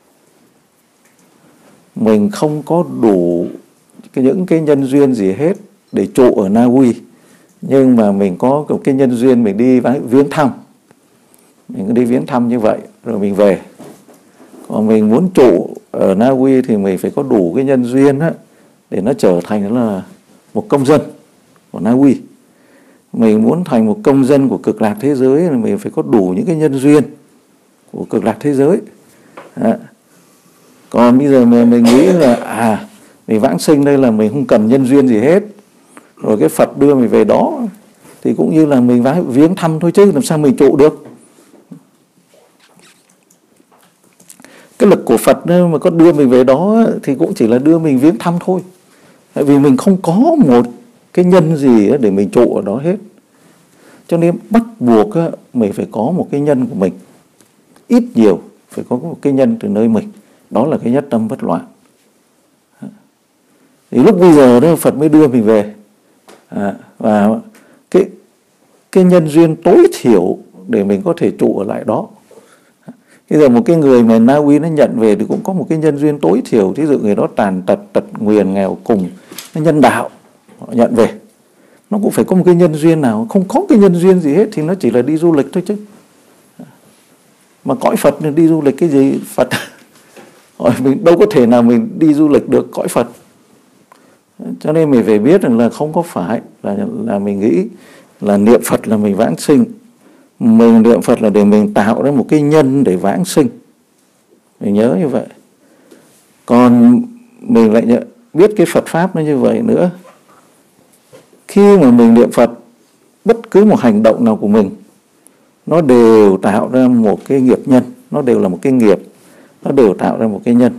Mình không có đủ những cái nhân duyên gì hết để trụ ở Na Uy, nhưng mà mình có cái nhân duyên mình đi viếng thăm, mình đi viếng thăm như vậy rồi mình về. Mà mình muốn trụ ở Na Uy thì mình phải có đủ cái nhân duyên á, để nó trở thành là một công dân của Na Uy. Mình muốn thành một công dân của Cực Lạc thế giới thì mình phải có đủ những cái nhân duyên của Cực Lạc thế giới. À. Còn bây giờ mình, mình nghĩ là à mình vãng sinh đây là mình không cần nhân duyên gì hết, rồi cái Phật đưa mình về đó thì cũng như là mình viếng thăm thôi chứ làm sao mình trụ được. Cái lực của Phật mà có đưa mình về đó thì cũng chỉ là đưa mình viếng thăm thôi. Tại vì mình không có một cái nhân gì để mình trụ ở đó hết. Cho nên bắt buộc mình phải có một cái nhân của mình. Ít nhiều phải có một cái nhân từ nơi mình. Đó là cái nhất tâm bất loạn. Thì lúc bây giờ đó Phật mới đưa mình về. À, và cái, cái nhân duyên tối thiểu để mình có thể trụ ở lại đó. Bây giờ một cái người mà Na Uy nó nhận về thì cũng có một cái nhân duyên tối thiểu. Thí dụ người đó tàn tật, tật nguyền, nghèo cùng, nó nhân đạo, họ nhận về. Nó cũng phải có một cái nhân duyên nào. Không có cái nhân duyên gì hết thì nó chỉ là đi du lịch thôi chứ. Mà cõi Phật thì đi du lịch cái gì? Phật hỏi mình đâu có thể nào mình đi du lịch được cõi Phật. Cho nên mình phải biết rằng là không có phải là, là mình nghĩ là niệm Phật là mình vãng sinh. Mình niệm Phật là để mình tạo ra một cái nhân để vãng sinh. Mình nhớ như vậy. Còn mình lại nhận, biết cái Phật Pháp nó như vậy nữa. Khi mà mình niệm Phật, bất cứ một hành động nào của mình, nó đều tạo ra một cái nghiệp nhân. Nó đều là một cái nghiệp. Nó đều tạo ra một cái nhân.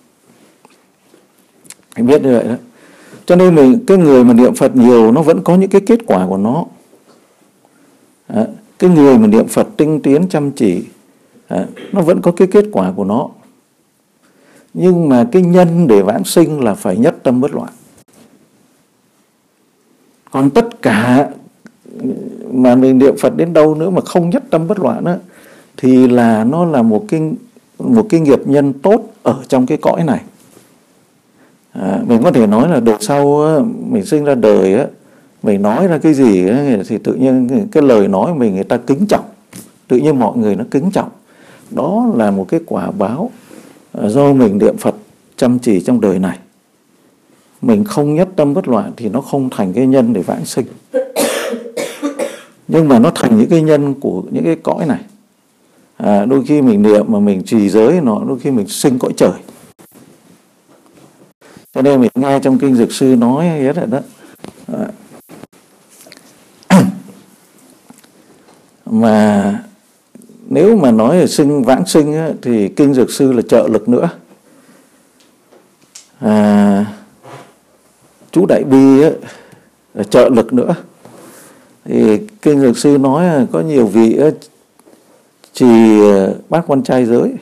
Anh biết như vậy đó. Cho nên mình, cái người mà niệm Phật nhiều nó vẫn có những cái kết quả của nó. À, cái người mà niệm Phật tinh tiến chăm chỉ, à, nó vẫn có cái kết quả của nó. Nhưng mà cái nhân để vãng sinh là phải nhất tâm bất loạn. Còn tất cả mà mình niệm Phật đến đâu nữa mà không nhất tâm bất loạn đó, thì là nó là một cái, một cái nghiệp nhân tốt ở trong cái cõi này. À, mình có thể nói là đời sau mình sinh ra đời á, mình nói ra cái gì ấy, thì tự nhiên cái lời nói mình người ta kính trọng, tự nhiên mọi người nó kính trọng. Đó là một cái quả báo do mình niệm Phật chăm chỉ trong đời này. Mình không nhất tâm bất loạn thì nó không thành cái nhân để vãng sinh. Nhưng mà nó thành những cái nhân của những cái cõi này. À, đôi khi mình niệm mà mình trì giới nó, đôi khi mình sinh cõi trời. Cho nên mình nghe trong kinh Dược Sư nói hết rồi đó. À. Mà nếu mà nói là sinh vãng sinh á, thì kinh Dược Sư là trợ lực nữa. À, chú Đại Bi á, là trợ lực nữa. Thì kinh Dược Sư nói là có nhiều vị á, trì bát quan trai giới.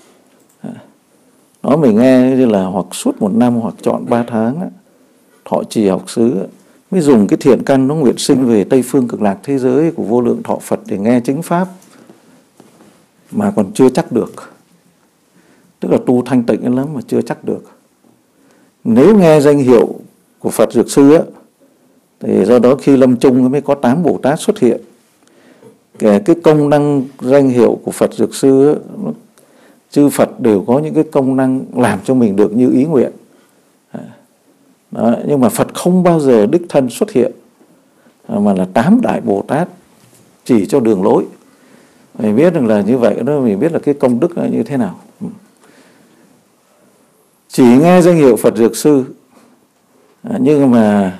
Nói mình nghe như là hoặc suốt một năm hoặc chọn ba tháng á, thọ trì học xứ á, mới dùng cái thiện căn nó nguyện sinh về Tây Phương Cực Lạc thế giới của vô lượng thọ Phật để nghe chính Pháp mà còn chưa chắc được. Tức là tu thanh tịnh lắm mà chưa chắc được. Nếu nghe danh hiệu của Phật Dược Sư á, thì do đó khi lâm chung mới có tám Bồ Tát xuất hiện. Cái, cái công năng danh hiệu của Phật Dược Sư á, chư Phật đều có những cái công năng làm cho mình được như ý nguyện. Đó, nhưng mà Phật không bao giờ đích thân xuất hiện, mà là tám đại Bồ Tát chỉ cho đường lối. Mình biết rằng là như vậy đó, mình biết là cái công đức là như thế nào. Chỉ nghe danh hiệu Phật Dược Sư, nhưng mà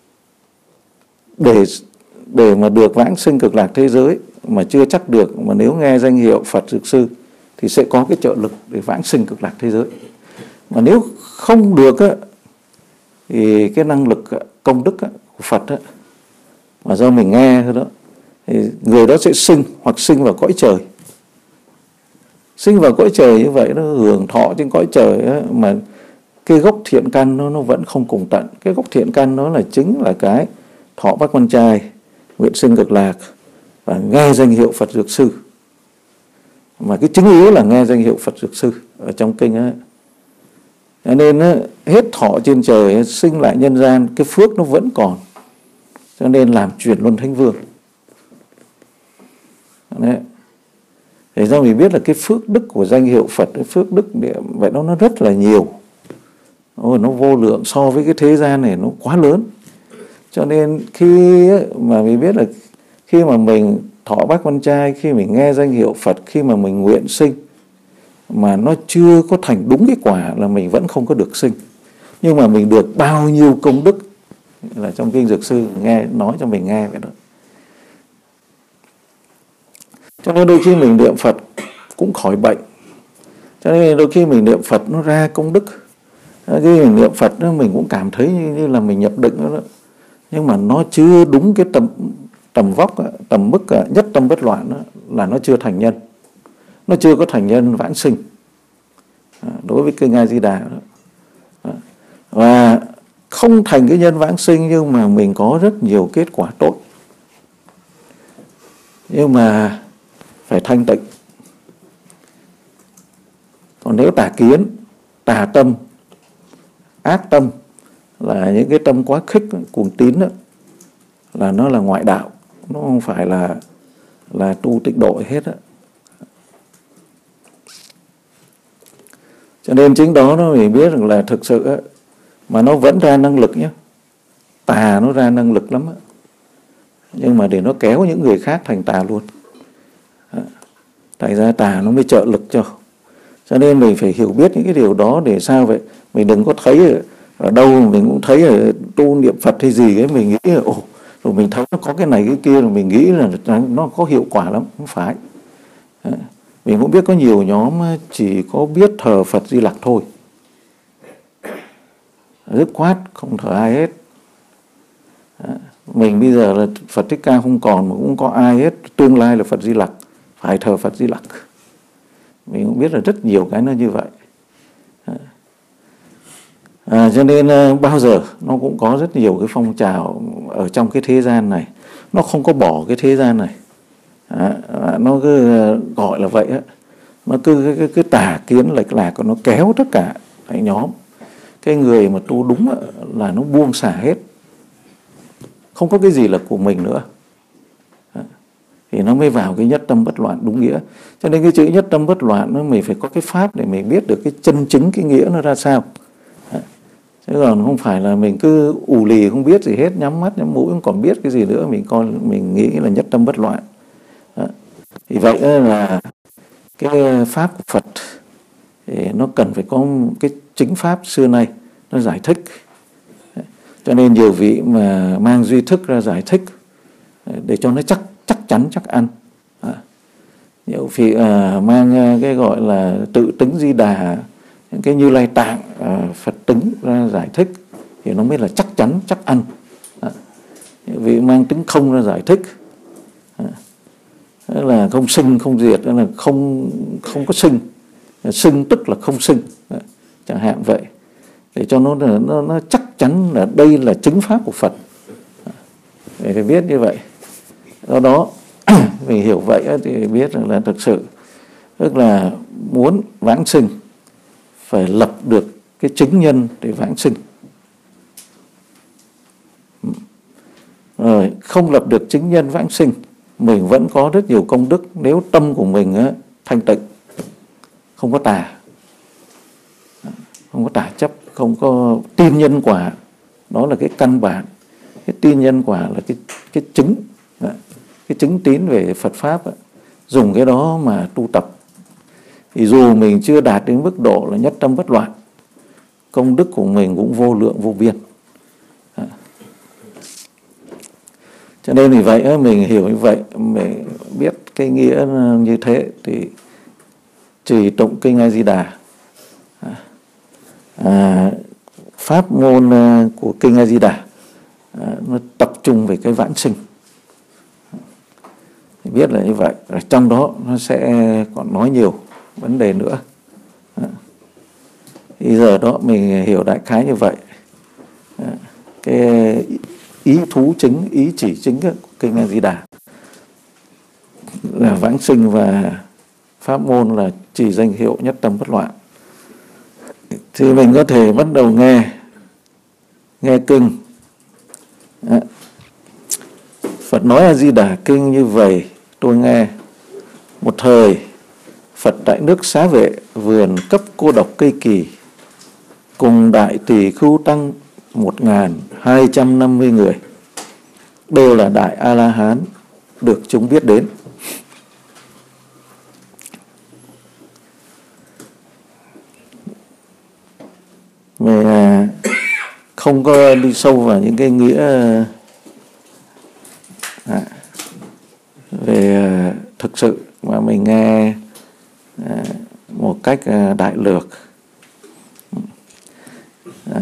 để để mà được vãng sinh Cực Lạc thế giới mà chưa chắc được. Mà nếu nghe danh hiệu Phật Dược Sư thì sẽ có cái trợ lực để vãng sinh Cực Lạc thế giới. Mà nếu không được á, thì cái năng lực công đức á, của Phật á, mà do mình nghe thôi đó, thì người đó sẽ sinh hoặc sinh vào cõi trời. Sinh vào cõi trời như vậy nó hưởng thọ trên cõi trời á, mà cái gốc thiện căn nó, nó vẫn không cùng tận. Cái gốc thiện căn nó là chính là cái thọ bát quan trai, nguyện sinh Cực Lạc và nghe danh hiệu Phật Dược Sư. Mà cái chính yếu là nghe danh hiệu Phật Dược Sư ở trong kinh á. Cho nên á, hết thọ trên trời sinh lại nhân gian, cái phước nó vẫn còn. Cho nên làm chuyển luân thánh vương. Đấy. Để cho mình biết là cái phước đức của danh hiệu Phật, cái phước đức niệm vậy đó nó rất là nhiều. Ôi, nó vô lượng, so với cái thế gian này nó quá lớn. Cho nên khi mà mình biết là khi mà mình thọ bát quan trai, khi mình nghe danh hiệu Phật, khi mà mình nguyện sinh mà nó chưa có thành đúng cái quả là mình vẫn không có được sinh. Nhưng mà mình được bao nhiêu công đức là trong kinh Dược Sư nghe nói cho mình nghe vậy đó. Cho nên đôi khi mình niệm Phật cũng khỏi bệnh. Cho nên đôi khi mình niệm Phật nó ra công đức. Khi mình niệm Phật đó, mình cũng cảm thấy như, như là mình nhập định đó, đó. Nhưng mà nó chưa đúng cái tầm tầm vóc, tầm mức nhất tâm bất loạn đó, là nó chưa thành nhân. Nó chưa có thành nhân vãng sinh. Đối với kinh A Di Đà đó. Và không thành cái nhân vãng sinh nhưng mà mình có rất nhiều kết quả tốt. Nhưng mà phải thanh tịnh. Còn nếu tà kiến, tà tâm, ác tâm là những cái tâm quá khích, cuồng tín đó, là nó là ngoại đạo, nó không phải là là tu tịnh độ hết đó. Cho nên chính đó nó mình biết rằng là thực sự á, mà nó vẫn ra năng lực nhé. Tà nó ra năng lực lắm á. Nhưng mà để nó kéo những người khác thành tà luôn. Tại ra tà nó mới trợ lực cho. Cho nên mình phải hiểu biết những cái điều đó để sao vậy. Mình đừng có thấy ở, ở đâu mình cũng thấy ở tu niệm Phật hay gì ấy, mình nghĩ là ồ, rồi mình thấy nó có cái này cái kia rồi mình nghĩ là nó có hiệu quả lắm. Không phải. Mình cũng biết có nhiều nhóm chỉ có biết thờ Phật Di Lặc thôi. Dứt khoát không thờ ai hết. Mình bây giờ là Phật Thích Ca không còn mà cũng có ai hết. Tương lai là Phật Di Lặc, phải thờ Phật Di Lặc. Mình cũng biết là rất nhiều cái nó như vậy. À, cho nên bao giờ nó cũng có rất nhiều cái phong trào ở trong cái thế gian này. Nó không có bỏ cái thế gian này. À, nó cứ gọi là vậy á. Nó cứ cái, cái tà kiến lệch lạc của nó kéo tất cả cái nhóm. Cái người mà tu đúng á, là nó buông xả hết. Không có cái gì là của mình nữa. À, thì nó mới vào cái nhất tâm bất loạn đúng nghĩa. Cho nên cái chữ nhất tâm bất loạn nó mình phải có cái pháp để mình biết được cái chân chính cái nghĩa nó ra sao. À, chứ còn không phải là mình cứ ù lì không biết gì hết, nhắm mắt nhắm mũi không còn biết cái gì nữa, mình coi mình nghĩ là nhất tâm bất loạn. À, thì vậy là cái pháp của Phật thì nó cần phải có cái chính pháp xưa nay nó giải thích. Cho nên nhiều vị mà mang duy thức ra giải thích để cho nó chắc chắc chắn chắc ăn. À, nhiều vị à, mang cái gọi là tự tính Di Đà, những cái Như Lai Tạng, à, Phật tính ra giải thích thì nó mới là chắc chắn chắc ăn. À, nhiều vị mang tính không ra giải thích. À, là không sinh không diệt, là không không có sinh, sinh tức là không sinh, à, chẳng hạn vậy, để cho nó nó, nó chắc chắn là đây là chứng pháp của Phật. À, để phải biết như vậy. Do đó mình hiểu vậy thì biết rằng là thực sự tức là muốn vãng sinh phải lập được cái chứng nhân để vãng sinh. Rồi không lập được chứng nhân vãng sinh, mình vẫn có rất nhiều công đức nếu tâm của mình á, thanh tịnh, không có tà, không có tà chấp, không có tin nhân quả. Đó là cái căn bản. Cái tin nhân quả là cái cái chứng, cái chứng tín về Phật pháp á, dùng cái đó mà tu tập. Thì dù mình chưa đạt đến mức độ là nhất tâm bất loạn, công đức của mình cũng vô lượng vô biên. À. Cho nên vì vậy mình hiểu như vậy, mình biết cái nghĩa như thế thì trì tụng kinh A Di Đà, à, pháp môn của kinh A Di Đà à, nó tập trung về cái vãng sinh. Biết là như vậy, ở trong đó nó sẽ còn nói nhiều vấn đề nữa. À, bây giờ đó mình hiểu đại khái như vậy. À, cái ý thú chứng, ý chỉ chứng của kinh A Di Đà là vãng sinh và pháp môn là trì danh hiệu nhất tâm bất loạn. Thì mình có thể bắt đầu nghe nghe kinh. À, Phật nói A Di Đà kinh như vậy, tôi nghe một thời Phật tại nước Xá Vệ, vườn cấp cô độc cây kỳ, cùng đại tỳ khưu tăng một nghìn hai trăm năm mươi người, đều là đại A-la-hán được chúng biết đến. Mình không có đi sâu vào những cái nghĩa à, về thực sự, mà mình nghe à, một cách à, đại lược. À,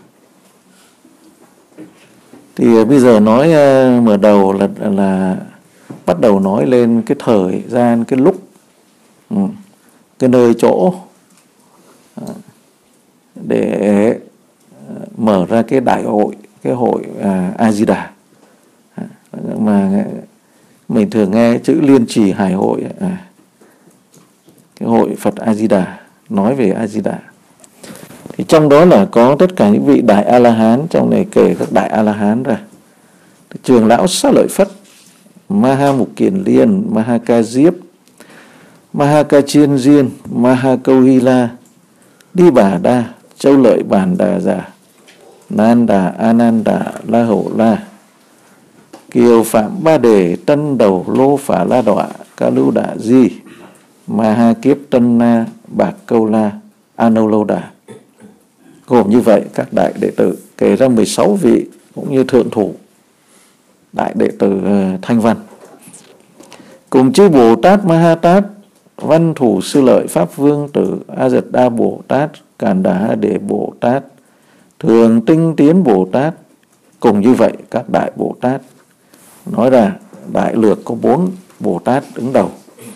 thì bây giờ nói à, mở đầu là là bắt đầu nói lên cái thời gian, cái lúc, ừ, cái nơi chỗ à, để mở ra cái đại hội, cái hội à, A Di Đà, à, mà mình thường nghe chữ Liên Trì Hải Hội, à, cái hội Phật A Di Đà, nói về A Di Đà. Thì trong đó là có tất cả những vị đại A La Hán, trong này kể các đại A La Hán ra: Trường lão Xá Lợi Phất, Ma Ha Mục Kiền Liên, Ma Ha Ca Diếp, Ma Ha Ca Chiên Diên, Ma Ha Câu Hy La, Đi Bà Đa, Châu Lợi Bản Đà Già, Nan Đà A Nan Đà La Hậu La, Kiều Phạm Ba Đề, Tân Đầu Lô Phả La Đọa, Ca Lưu Đà Di, Ma Ha Kiếp Tân Na, Bạc Câu La, A Nâu Lâu Đà. Gồm như vậy các đại đệ tử, kể ra mười sáu vị cũng như thượng thủ đại đệ tử uh, Thanh Văn, cùng chư Bồ Tát Ma Ha Tát, Văn Thủ Sư Lợi Pháp Vương Tử, A Dật Đa Bồ Tát, Càn Đà Đề Bồ Tát, Thường Tinh Tiến Bồ Tát. Cùng như vậy các đại Bồ Tát, nói ra đại lược có bốn Bồ Tát đứng đầu,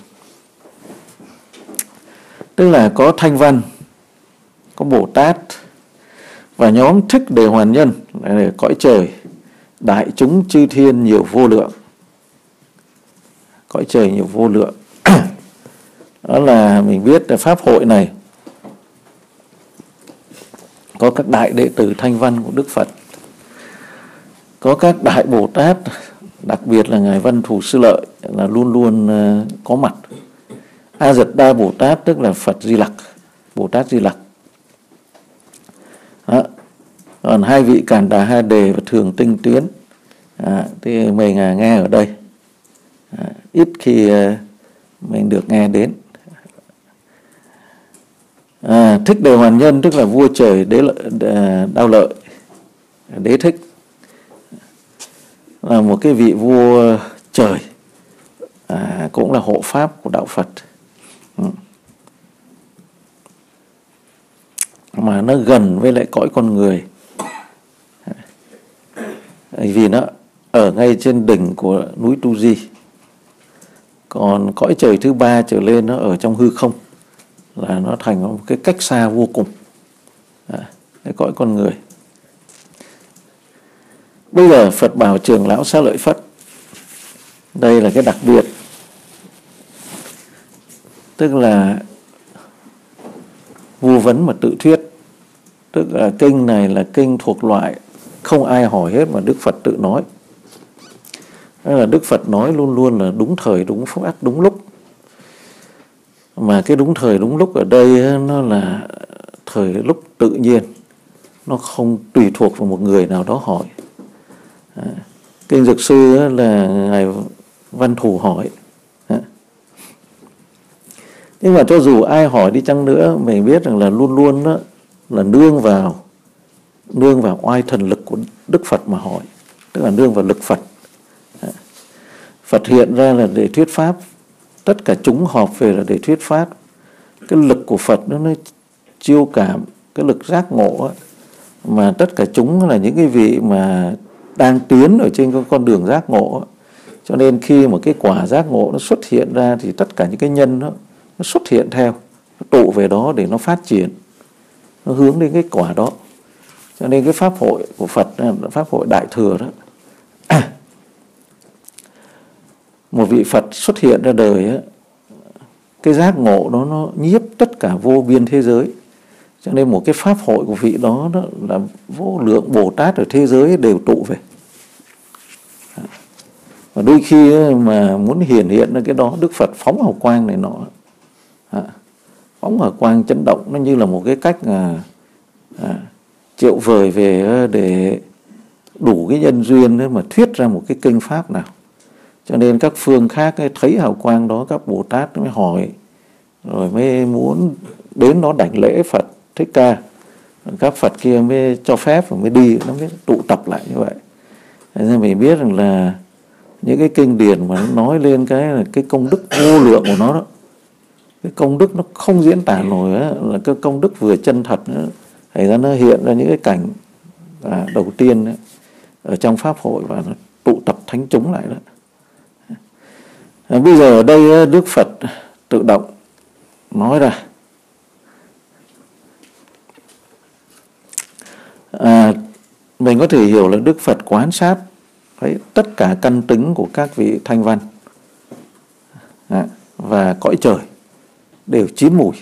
tức là có Thanh Văn, có Bồ Tát, và nhóm Thích Đề Hoàn Nhân là cõi trời, đại chúng chư thiên nhiều vô lượng, cõi trời nhiều vô lượng. Đó là mình biết là pháp hội này có các đại đệ tử Thanh Văn của Đức Phật, có các đại Bồ Tát, đặc biệt là Ngài Văn Thù Sư Lợi là luôn luôn uh, có mặt. A Dật Đa Bồ Tát tức là Phật Di Lặc, Bồ Tát Di Lặc. Đó. Còn hai vị Càn Đà Ha Đề và Thường Tinh Tuyến à, thì mình à, nghe ở đây à, ít khi à, mình được nghe đến. À, Thích Đề Hoàn Nhân tức là vua trời đế lợi, Đao Lợi, Đế Thích, là một cái vị vua trời, à, cũng là hộ pháp của đạo Phật, ừ. mà nó gần với lại cõi con người, vì nó ở ngay trên đỉnh của núi Tu Di. Còn cõi trời thứ ba trở lên nó ở trong hư không, là nó thành một cái cách xa vô cùng, à, cái cõi con người. Bây giờ Phật bảo Trường lão Xá Lợi Phất, đây là cái đặc biệt, tức là vu vấn mà tự thuyết, tức là kinh này là kinh thuộc loại không ai hỏi hết mà Đức Phật tự nói. Đó là Đức Phật nói luôn luôn là đúng thời, đúng pháp, đúng lúc. Mà cái đúng thời, đúng lúc ở đây nó là thời lúc tự nhiên, nó không tùy thuộc vào một người nào đó hỏi. À, kinh Dược Sư là Ngài Văn Thù hỏi. À. Nhưng mà cho dù ai hỏi đi chăng nữa, mình biết rằng là luôn luôn đó là nương vào nương vào oai thần lực của Đức Phật mà hỏi, tức là nương vào lực Phật. À. Phật hiện ra là để thuyết pháp, tất cả chúng họp về là để thuyết pháp. Cái lực của Phật nó, nó chiêu cảm, cái lực giác ngộ ấy, mà tất cả chúng là những cái vị mà đang tiến ở trên con đường giác ngộ ấy. Cho nên khi mà cái quả giác ngộ nó xuất hiện ra thì tất cả những cái nhân đó, nó xuất hiện theo, nó tụ về đó để nó phát triển, nó hướng đến cái quả đó. Cho nên cái pháp hội của Phật là pháp hội đại thừa đó. À, một vị Phật xuất hiện ra đời ấy, cái giác ngộ đó nó nhiếp tất cả vô biên thế giới. Cho nên một cái pháp hội của vị đó, đó là vô lượng Bồ Tát ở thế giới đều tụ về. Và đôi khi mà muốn hiển hiện ra cái đó, Đức Phật phóng hào quang này nọ, À, phóng hào quang chấn động nó như là một cái cách à, à, triệu vời về để đủ cái nhân duyên để mà thuyết ra một cái kinh pháp nào. Cho nên các phương khác ấy, thấy hào quang đó các Bồ Tát mới hỏi, rồi mới muốn đến đó đảnh lễ Phật Thích Ca. Các Phật kia mới cho phép và mới đi, nó mới tụ tập lại như vậy. Nên mình biết rằng là những cái kinh điển mà nó nói lên cái là cái công đức vô lượng của nó đó, cái công đức nó không diễn tả nổi đó, là cái công đức vừa chân thật nữa. Thành ra nó hiện ra những cái cảnh à, đầu tiên ấy, ở trong pháp hội và nó tụ tập thánh chúng lại đó. À, bây giờ ở đây Đức Phật tự động nói ra, à, mình có thể hiểu là Đức Phật quan sát thấy tất cả căn tính của các vị thanh văn à, và cõi trời đều chín mùi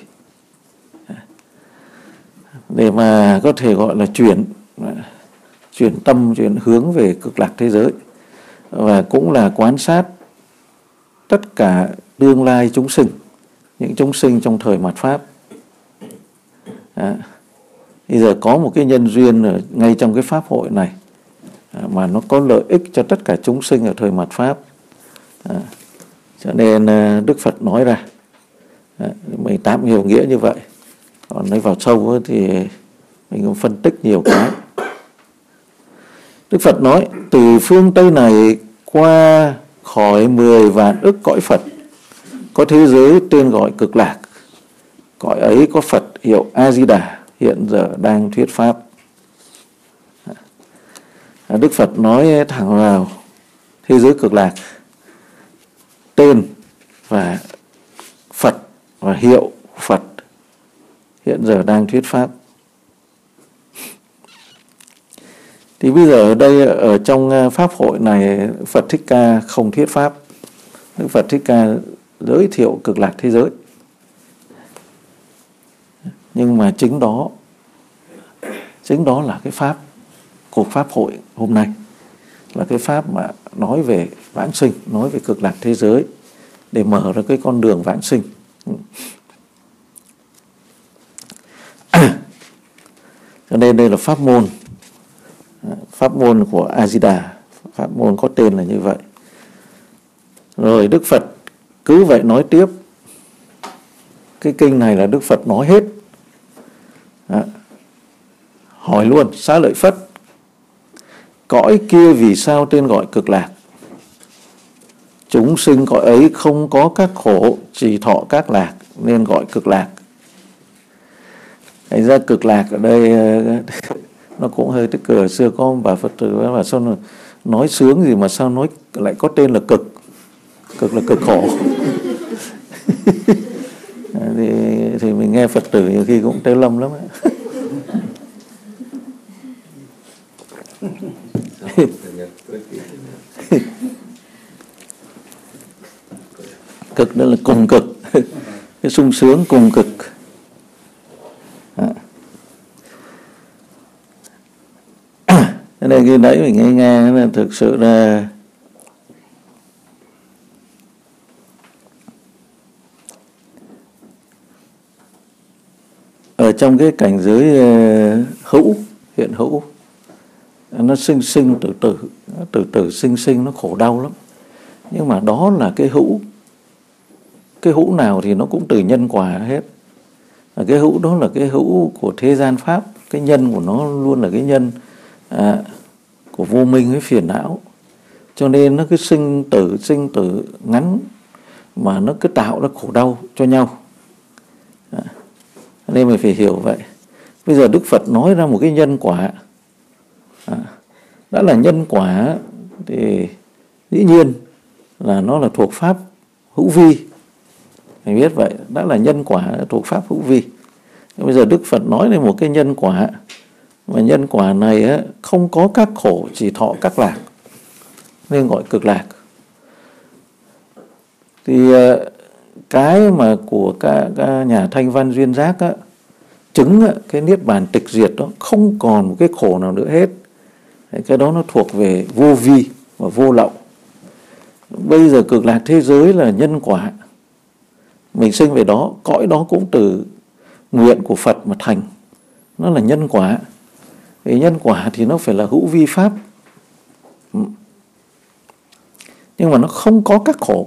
để mà có thể gọi là chuyển chuyển tâm, chuyển hướng về cực lạc thế giới, và cũng là quan sát tất cả tương lai chúng sinh, những chúng sinh trong thời mạt Pháp. À, bây giờ có một cái nhân duyên ở ngay trong cái pháp hội này à, mà nó có lợi ích cho tất cả chúng sinh ở thời mạt Pháp. À, cho nên Đức Phật nói ra, à, mình tạm hiểu nghĩa như vậy. Còn nói vào sâu thì mình cũng phân tích nhiều cái. Đức Phật nói, từ phương Tây này qua khỏi mười vạn ức cõi Phật, có thế giới tên gọi cực lạc. Cõi ấy có Phật hiệu A-di-đà, hiện giờ đang thuyết pháp. Đức Phật nói thẳng vào thế giới cực lạc, tên và Phật và hiệu Phật hiện giờ đang thuyết pháp. Thì bây giờ ở đây, ở trong pháp hội này, Phật Thích Ca không thuyết pháp. Đức Phật Thích Ca giới thiệu cực lạc thế giới. Nhưng mà chính đó, chính đó là cái pháp của pháp hội hôm nay, là cái pháp mà nói về vãng sinh, nói về cực lạc thế giới, để mở ra cái con đường vãng sinh. Cho nên đây là pháp môn, pháp môn của A-di-đà, pháp môn có tên là như vậy. Rồi Đức Phật cứ vậy nói tiếp. Cái kinh này là Đức Phật nói hết. Đó. Hỏi luôn, Xá Lợi Phất, cõi kia vì sao tên gọi cực lạc? Chúng sinh cõi ấy không có các khổ, chỉ thọ các lạc, nên gọi cực lạc. Thành ra cực lạc ở đây nó cũng hơi tức cười. Xưa có ông bà Phật tử mà sao nó nói sướng gì mà sao nói lại có tên là cực. Cực là cực khổ. thì, thì mình nghe Phật tử nhiều khi cũng tê lâm lắm ấy. Cực đó là cùng cực, cái sung sướng cùng cực. Thế nên khi nãy mình nghe nghe là thực sự là ở trong cái cảnh giới hữu, hiện hữu, nó sinh sinh tử tử, tử tử sinh sinh, nó khổ đau lắm. Nhưng mà đó là cái hữu. Cái hữu nào thì nó cũng từ nhân quả hết. Và cái hữu đó là cái hữu của thế gian pháp. Cái nhân của nó luôn là cái nhân à, của vô minh với phiền não. Cho nên nó cứ sinh tử, sinh tử ngắn mà nó cứ tạo ra khổ đau cho nhau. À, nên mình phải hiểu vậy. Bây giờ Đức Phật nói ra một cái nhân quả. À, đã là nhân quả thì dĩ nhiên là nó là thuộc pháp hữu vi. Mình biết vậy, đã là nhân quả thuộc pháp hữu vi. Bây giờ Đức Phật nói lên một cái nhân quả, mà nhân quả này á, không có các khổ, chỉ thọ các lạc, nên gọi cực lạc. Thì cái mà của các, các nhà thanh văn duyên giác á, chứng á, cái niết bàn tịch diệt đó không còn một cái khổ nào nữa hết. Cái đó nó thuộc về vô vi và vô lậu. Bây giờ cực lạc thế giới là nhân quả. mình sinh về đó, cõi đó cũng từ nguyện của Phật mà thành, nó là nhân quả. Vì nhân quả thì nó phải là hữu vi pháp, nhưng mà nó không có các khổ,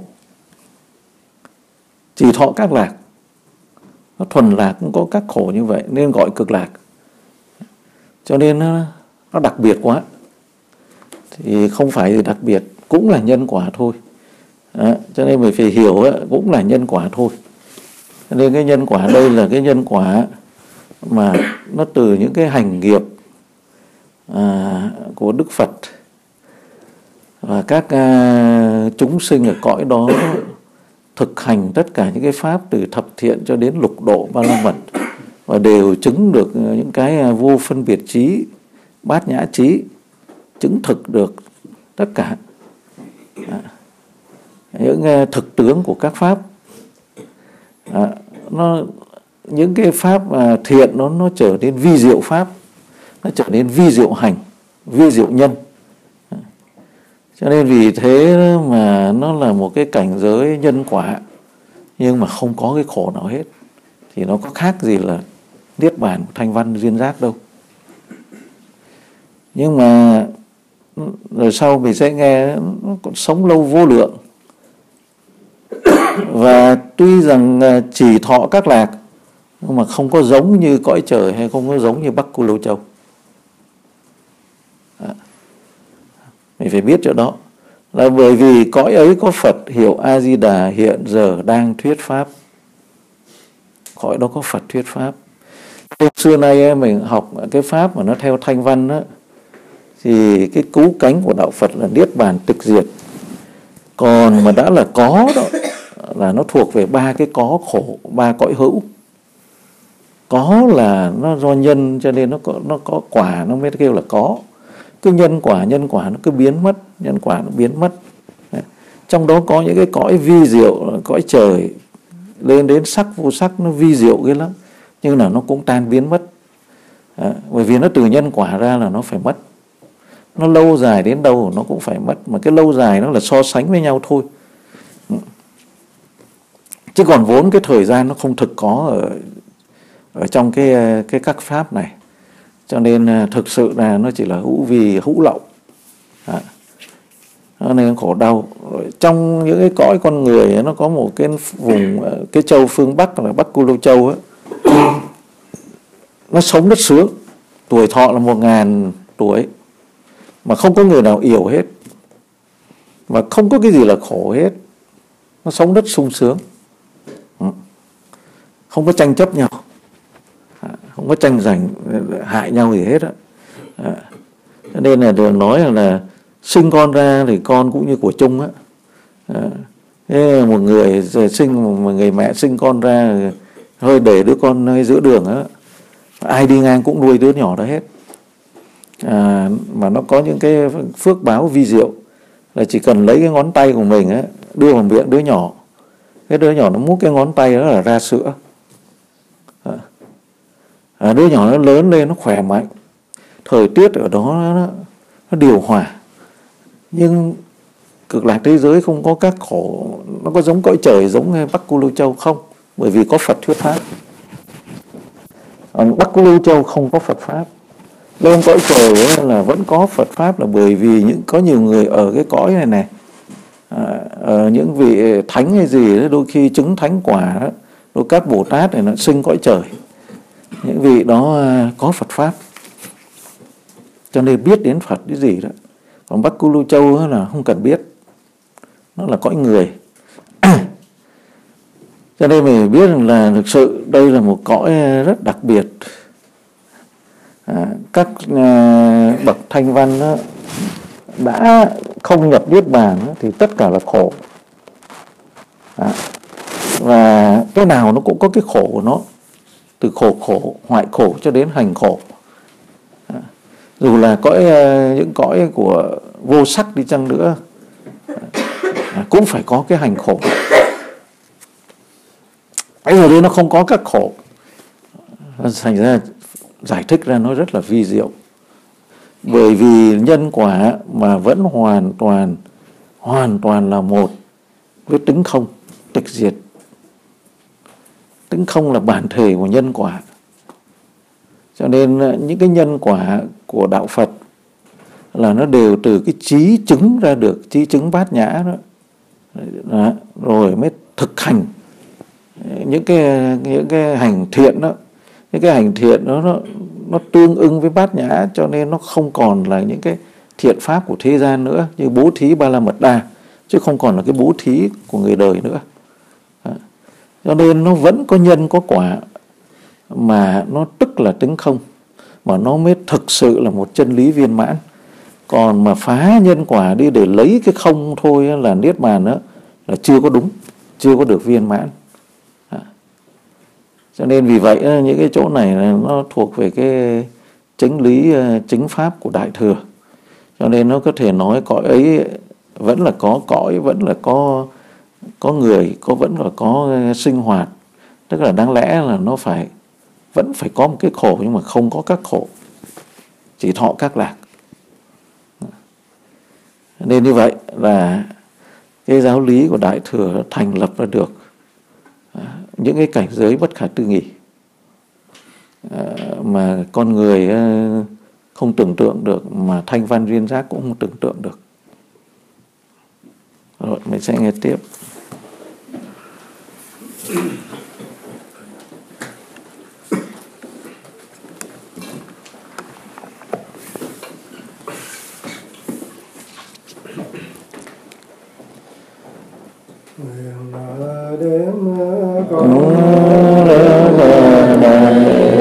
chỉ thọ các lạc. Nó thuần lạc cũng có các khổ như vậy nên gọi cực lạc. Cho nên nó, nó đặc biệt quá. Thì không phải đặc biệt, cũng là nhân quả thôi. Đó, cho nên mình phải hiểu cũng là nhân quả thôi. Cho nên cái nhân quả đây là cái nhân quả mà nó từ những cái hành nghiệp à, của Đức Phật và các à, chúng sinh ở cõi đó thực hành tất cả những cái pháp từ thập thiện cho đến lục độ ba la mật, và đều chứng được những cái vô phân biệt trí, bát nhã trí, chứng thực được tất cả à, những thực tướng của các pháp. À, nó những cái pháp à, thiện nó nó trở nên vi diệu pháp, nó trở nên vi diệu hành, vi diệu nhân. À, cho nên vì thế mà nó là một cái cảnh giới nhân quả, nhưng mà không có cái khổ nào hết, thì nó có khác gì là niết bàn của thanh văn duyên giác đâu. Nhưng mà rồi sau mình sẽ nghe nó còn sống lâu vô lượng, và tuy rằng chỉ thọ các lạc nhưng mà không có giống như cõi trời, hay không có giống như Bắc Cu Lâu Châu. À, mình phải biết chỗ đó là bởi vì cõi ấy có Phật hiệu A Di Đà hiện giờ đang thuyết pháp. Cõi đó có Phật thuyết pháp. Xưa nay mình học cái pháp mà nó theo thanh văn đó, thì cái cứu cánh của đạo Phật là niết bàn tịch diệt. Còn mà đã là có đó là nó thuộc về ba cái có khổ, ba cõi hữu. Có là nó do nhân, cho nên nó có, nó có quả nó mới kêu là có. Cứ nhân quả, nhân quả nó cứ biến mất, nhân quả nó biến mất. Trong đó có những cái cõi vi diệu, cõi trời lên đến sắc vô sắc, nó vi diệu ghê lắm, nhưng là nó cũng tan biến mất. À, bởi vì nó từ nhân quả ra là nó phải mất. Nó lâu dài đến đâu nó cũng phải mất, mà cái lâu dài nó là so sánh với nhau thôi. Chứ còn vốn cái thời gian nó không thực có ở, ở trong cái, cái các pháp này. Cho nên thực sự là nó chỉ là hữu vi hữu lậu. À, nó nên khổ đau. Rồi trong những cái cõi con người nó có một cái vùng, cái châu phương Bắc là Bắc Cu Lâu Châu ấy, nó sống rất sướng, tuổi thọ là một ngàn tuổi mà không có người nào yếu hết, và không có cái gì là khổ hết. Nó sống rất sung sướng, không có tranh chấp nhau, không có tranh giành hại nhau gì hết á. Cho nên là đường nói là, là sinh con ra thì con cũng như của chung á. Thế một người sinh, một người mẹ sinh con ra hơi để đứa con hơi giữa đường á, ai đi ngang cũng nuôi đứa nhỏ đó hết. À, mà nó có những cái phước báo vi diệu là chỉ cần lấy cái ngón tay của mình á, đưa vào miệng đứa nhỏ, cái đứa nhỏ nó múc cái ngón tay đó là ra sữa. À, đứa nhỏ nó lớn lên, nó khỏe mạnh, thời tiết ở đó nó, nó điều hòa. Nhưng cực lạc thế giới không có các khổ. Nó có giống cõi trời, giống Bắc Cu Lâu Châu không? Bởi vì có Phật thuyết pháp. Bắc Cu Lâu Châu không có Phật pháp. Lên cõi trời là vẫn có Phật pháp, là bởi vì những có nhiều người ở cái cõi này này, à, ở những vị thánh hay gì đó, đôi khi chứng thánh quả đó, đôi các Bồ Tát này nó sinh cõi trời, những vị đó có Phật pháp, cho nên biết đến Phật cái gì đó. Còn Bắc Cu Lâu Châu là không cần biết, nó là cõi người. Cho nên mình biết là thực sự đây là một cõi rất đặc biệt. À, các à, bậc thanh văn đó, đã không nhập niết bàn đó, thì tất cả là khổ. À, và cái nào nó cũng có cái khổ của nó, từ khổ khổ, hoại khổ cho đến hành khổ. À, dù là cõi những cõi của vô sắc đi chăng nữa, à, cũng phải có cái hành khổ. Bây giờ đây nó không có các khổ, thành ra giải thích ra nó rất là vi diệu. Bởi vì nhân quả mà vẫn hoàn toàn, hoàn toàn là một với tính không, tịch diệt. Tính không là bản thể của nhân quả. Cho nên những cái nhân quả của đạo Phật là nó đều từ cái trí chứng ra được, trí chứng bát nhã đó. Đó, rồi mới thực hành những cái những cái hành thiện đó, những cái hành thiện đó nó nó tương ưng với bát nhã, cho nên nó không còn là những cái thiện pháp của thế gian nữa, như bố thí ba la mật đa, chứ không còn là cái bố thí của người đời nữa. Đó. Cho nên nó vẫn có nhân có quả, mà nó tức là tính không, mà nó mới thực sự là một chân lý viên mãn. Còn mà phá nhân quả đi để lấy cái không thôi là niết bàn đó, là chưa có đúng, chưa có được viên mãn. Đó. Cho nên vì vậy những cái chỗ này nó thuộc về cái chánh lý, chính pháp của Đại Thừa. Cho nên nó có thể nói cõi ấy vẫn là có cõi, vẫn là có có người, có vẫn là có sinh hoạt. Tức là đáng lẽ là nó phải vẫn phải có một cái khổ, nhưng mà không có các khổ, chỉ thọ các lạc. Nên như vậy là cái giáo lý của Đại Thừa thành lập ra được những cái cảnh giới bất khả tư nghị mà con người không tưởng tượng được, mà thanh văn duyên giác cũng không tưởng tượng được. Rồi mình sẽ nghe tiếp. Đêm con